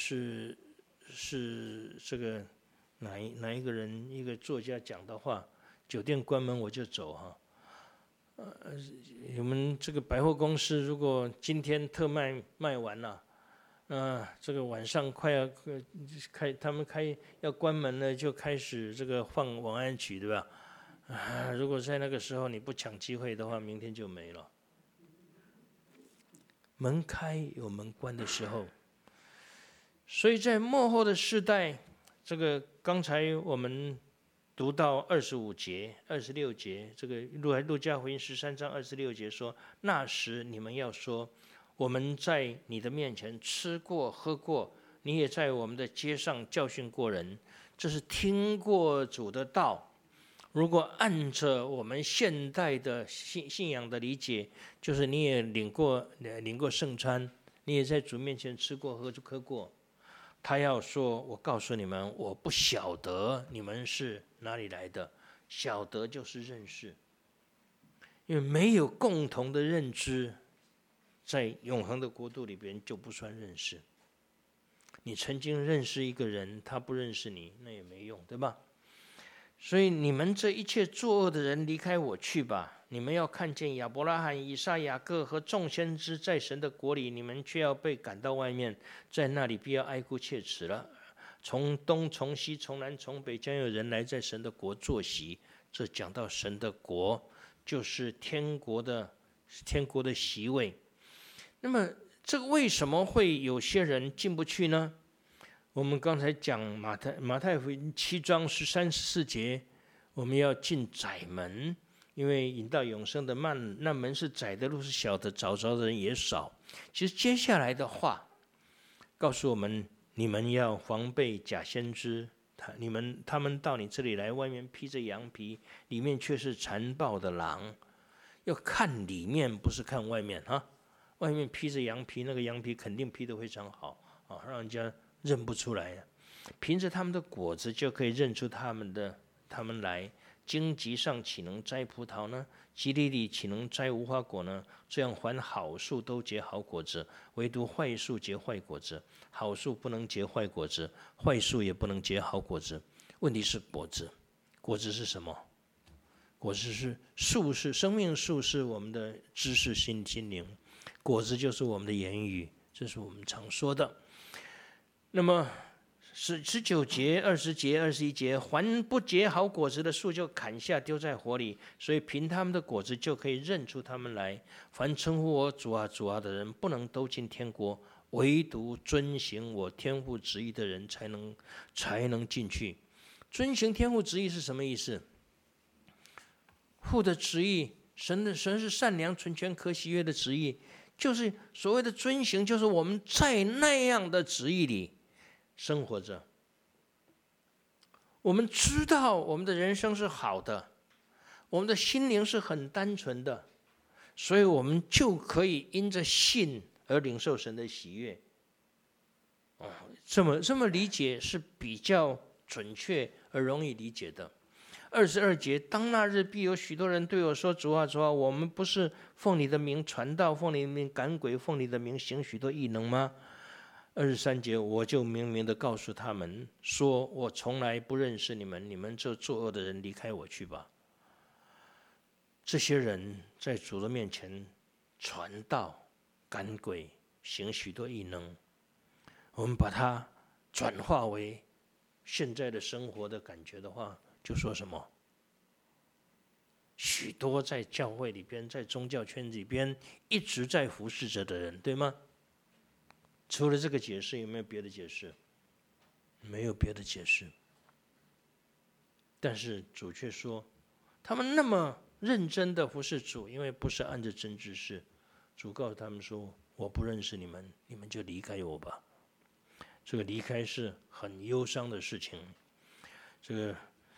这个哪一个人，一个作家讲的话：酒店关门我就走我们这个百货公司如果今天特卖卖完了，这个晚上快要他们要关门了，就开始这个放晚安曲，对吧？如果在那个时候你不抢机会的话，明天就没了。门开有门关的时候，所以在末后的世代，这个刚才我们读到25节、26节，这个路加福音13章26节说：“那时你们要说，我们在你的面前吃过喝过，你也在我们的街上教训过人。”这是听过主的道。如果按着我们现代的信仰的理解，就是你也领过圣餐，你也在主面前吃过喝过。他要说：“我告诉你们，我不晓得你们是哪里来的。”晓得就是认识，因为没有共同的认知，在永恒的国度里边就不算认识。你曾经认识一个人，他不认识你，那也没用，对吧？所以你们这一切作恶的人，离开我去吧！你们要看见亚伯拉罕、以撒、雅各和众先知在神的国里，你们却要被赶到外面，在那里必要哀哭切齿了。从东从西从南从北，将有人来在神的国坐席。这讲到神的国，就是天国的席位。那么这个为什么会有些人进不去呢？我们刚才讲马太福音7章13、14节，我们要进窄门，因为引到永生的那门是窄的，路是小的，找着的人也少。其实接下来的话告诉我们，你们要防备假先知，他们到你这里来，外面披着羊皮，里面却是残暴的狼。要看里面，不是看外面外面披着羊皮，那个羊皮肯定披得非常好让人家认不出来。 凭着他们的果子就可以认出他们来。荆棘上岂能摘葡萄呢？蒺藜里岂能摘无花果呢？这样，凡好树都结好果子，唯独坏树结坏果子。好树不能结坏果子，坏树也不能结好果子。问题是果子，果子是什么？果子是树，是生命树，是我们的知识心灵；果子就是我们的言语，这是我们常说的。那么19节、20节、21节，凡不结好果子的树就砍下丢在火里，所以凭他们的果子就可以认出他们来。凡称呼我主啊主啊的人，不能都进天国，唯独遵行我天父旨意的人才能进去。遵行天父旨意是什么意思？父的旨意，神是善良、纯全、可喜悦的旨意，就是所谓的遵行，就是我们在那样的旨意里生活着。我们知道我们的人生是好的，我们的心灵是很单纯的，所以我们就可以因着信而领受神的喜悦。这么理解是比较准确而容易理解的。22节，当那日必有许多人对我说：主啊主啊，我们不是奉你的名传道，奉你的名赶鬼，奉你的名行许多异能吗？23节，我就明明的告诉他们说，我从来不认识你们，你们这作恶的人，离开我去吧。这些人在主的面前传道、赶鬼、行许多异能，我们把它转化为现在的生活的感觉的话，就说什么？许多在教会里边，在宗教圈子里边一直在服侍着的人，对吗？除了这个解释，有没有别的解释？没有别的解释。但是主却说，他们那么认真的服侍主，因为不是按着真知识。主告诉他们说：“我不认识你们，你们就离开我吧。”这个离开是很忧伤的事情。这个，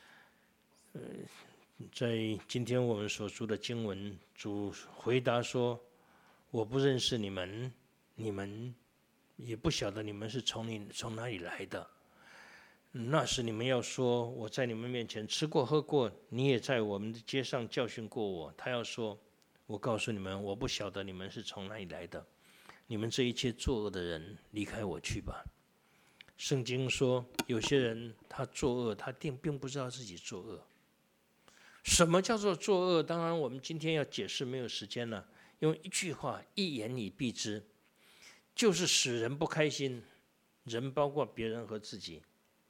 在今天我们所读的经文，主回答说：“我不认识你们，你们也不晓得你们是从哪里来的。那时你们要说，我在你们面前吃过喝过，你也在我们的街上教训过我。他要说，我告诉你们，我不晓得你们是从哪里来的。你们这一切作恶的人，离开我去吧。”圣经说，有些人他作恶，他并不知道自己作恶。什么叫做作恶？当然，我们今天要解释，没有时间了。用一句话，一言以蔽之，就是使人不开心。人包括别人和自己，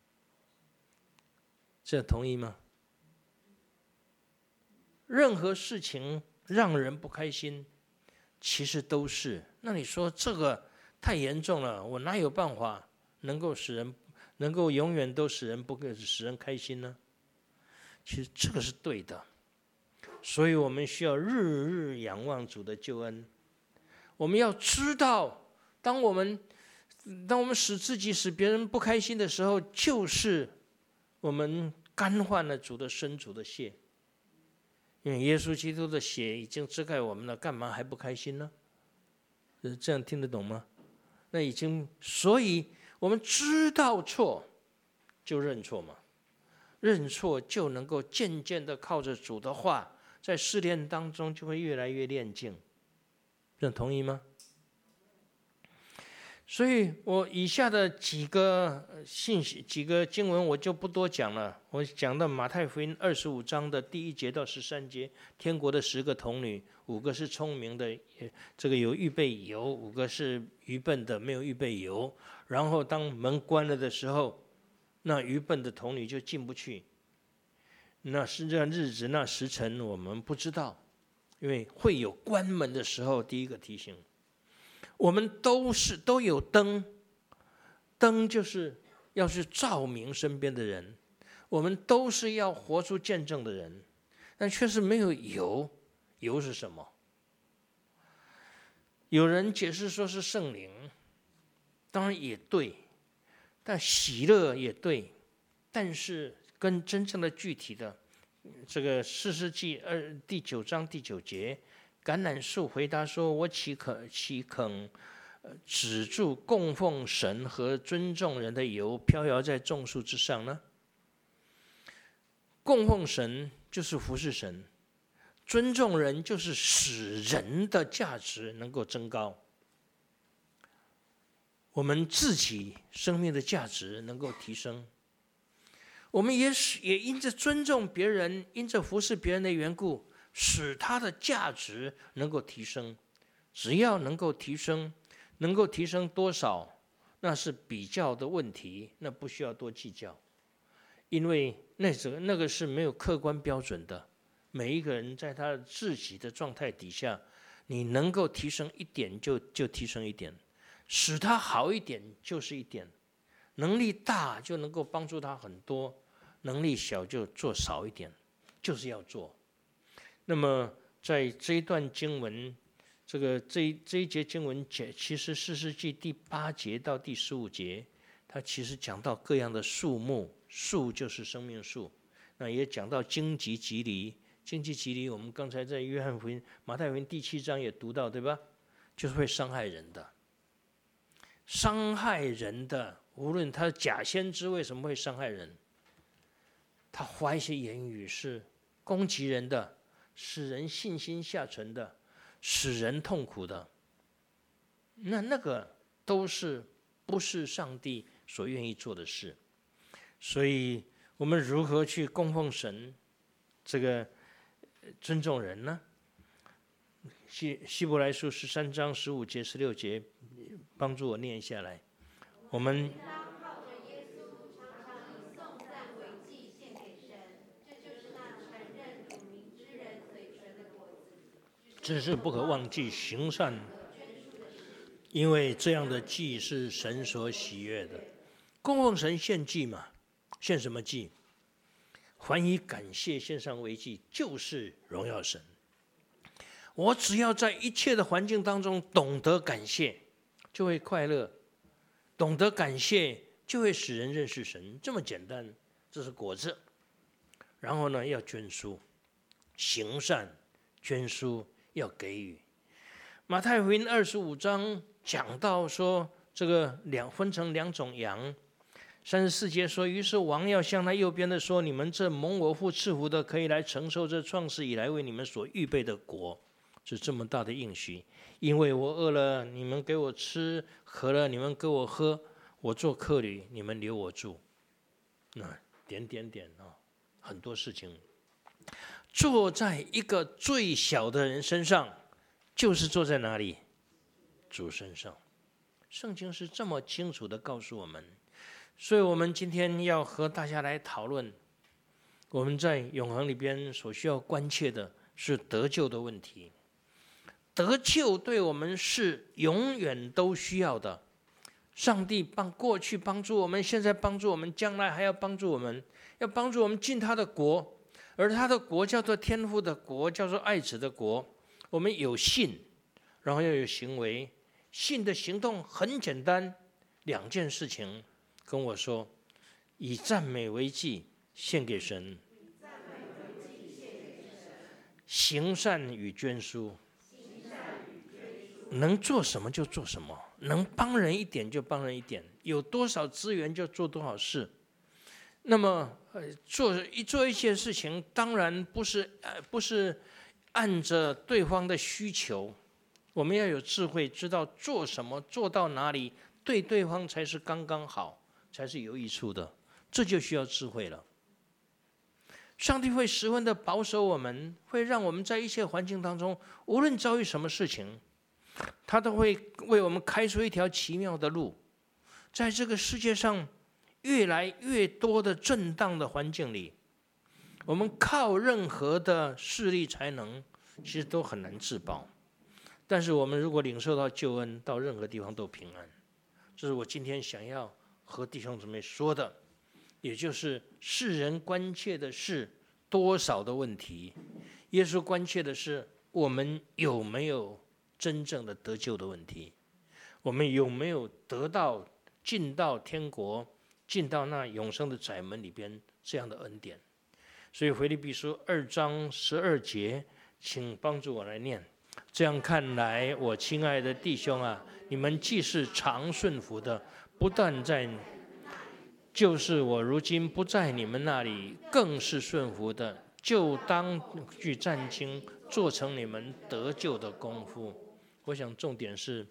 这同意吗？任何事情让人不开心，其实都是。那你说这个太严重了，我哪有办法能够永远都使人开心呢？其实这个是对的，所以我们需要日日仰望主的救恩。我们要知道，当我们使自己使别人不开心的时候，就是我们干犯了主的生主的血。因为耶稣基督的血已经遮盖我们了，干嘛还不开心呢？这样听得懂吗？那已经，所以我们知道错就认错嘛，认错就能够渐渐的靠着主的话，在试炼当中就会越来越炼净。这同意吗？所以我以下的几个信息、几个经文我就不多讲了。我讲到马太福音25章的第1节到13节，天国的10个童女，5个是聪明的，这个有预备油；5个是愚笨的，没有预备油。然后当门关了的时候，那愚笨的童女就进不去。那是这日子、那时辰我们不知道，因为会有关门的时候。第一个提醒。我们都有灯，灯就是要去照明身边的人，我们都是要活出见证的人，但却是没有油。油是什么？有人解释说是圣灵，当然也对，但喜乐也对，但是跟真正的具体的这个士师记第9章第9节。橄榄树回答说：“我岂肯止住供奉神和尊重人的油飘摇在众树之上呢？供奉神就是服侍神，尊重人就是使人的价值能够增高，我们自己生命的价值能够提升。我们也因着尊重别人，因着服侍别人的缘故，使他的价值能够提升。只要能够提升，能够提升多少，那是比较的问题，那不需要多计较，因为那个是没有客观标准的。每一个人在他自己的状态底下，你能够提升一点就提升一点，使他好一点就是一点。能力大就能够帮助他很多，能力小就做少一点，就是要做。那么在这一段经文，这一节经文，其实士师记第8节到第15节，它其实讲到各样的树木，树就是生命树。那也讲到荆棘棘藜，荆棘棘藜我们刚才在约翰福音、马太福音第7章也读到，对吧？就是会伤害人的，伤害人的。无论他假先知为什么会伤害人，他发一些言语是攻击人的，使人信心下沉的，使人痛苦的，那个都是不是上帝所愿意做的事。所以我们如何去供奉神，这个尊重人呢？希伯来书13章15节16节，帮助我念下来。我们真是不可忘记行善，因为这样的祭是神所喜悦的。供奉神献祭嘛，献什么祭？凡以感谢献上为祭，就是荣耀神。我只要在一切的环境当中懂得感谢，就会快乐。懂得感谢，就会使人认识神，这么简单，这是果子。然后呢，要捐书，行善，捐书，要给予。马太福音25章讲到说，这个分成2种羊。34节说，于是王要向他右边的说：“你们这蒙我父赐福的，可以来承受这创世以来为你们所预备的国。”是这么大的应许。因为我饿了，你们给我吃；渴了，你们给我喝；我做客旅，你们留我住。点很多事情。坐在一个最小的人身上，就是坐在哪里？主身上。圣经是这么清楚的告诉我们。所以我们今天要和大家来讨论，我们在永恒里边所需要关切的是得救的问题。得救对我们是永远都需要的。上帝过去帮助我们，现在帮助我们，将来还要帮助我们，要帮助我们进他的国。而他的国叫做天父的国，叫做爱子的国。我们有信，然后要有行为。信的行动很简单，2件事情跟我说：以赞美为祭献给神，行善与捐书。能做什么就做什么，能帮人一点就帮人一点，有多少资源就做多少事。那么做一些事情，当然不是按着对方的需求，我们要有智慧，知道做什么做到哪里对对方才是刚刚好，才是有益处的，这就需要智慧了。上帝会十分的保守我们，会让我们在一切环境当中，无论遭遇什么事情，他都会为我们开出一条奇妙的路。在这个世界上越来越多的震荡的环境里，我们靠任何的势力才能，其实都很难自保。但是我们如果领受到救恩，到任何地方都平安。这是我今天想要和弟兄姊妹说的，也就是世人关切的是多少的问题，耶稣关切的是我们有没有真正的得救的问题，我们有没有进到天国，进到那永生的窄门里边这样的恩典。所以腓立比书2章12节，请帮助我来念。这样看来，我亲爱的弟兄啊， 你们既是常顺服的，不但在，就是我如今不在你们那里，更是顺服的，就当去战经，做成你们得救的功夫。我想重点是，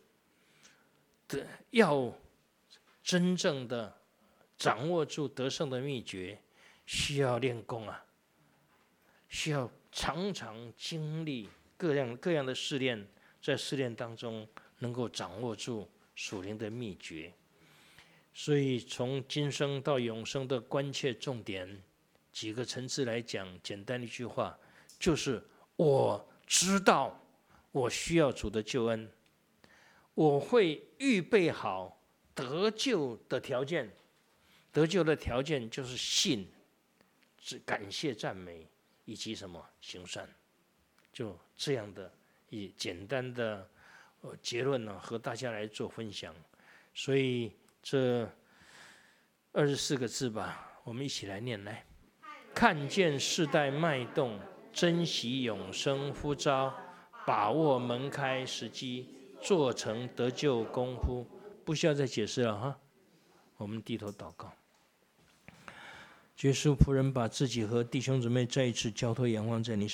要真正的掌握住得胜的秘诀，需要练功啊，需要常常经历各样的试炼，在试炼当中能够掌握住属灵的秘诀。所以从今生到永生的关切重点，几个层次来讲，简单的一句话，就是我知道我需要主的救恩，我会预备好得救的条件。得救的条件就是信、感谢、赞美以及什么行善。就这样的以简单的结论呢，和大家来做分享。所以这24个字吧，我们一起来念来。看见世代脉动，珍惜永生呼召，把握门开时机，做成得救功夫。不需要再解释了哈，我们低头祷告。耶稣仆人把自己和弟兄姊妹再一次交托仰望在你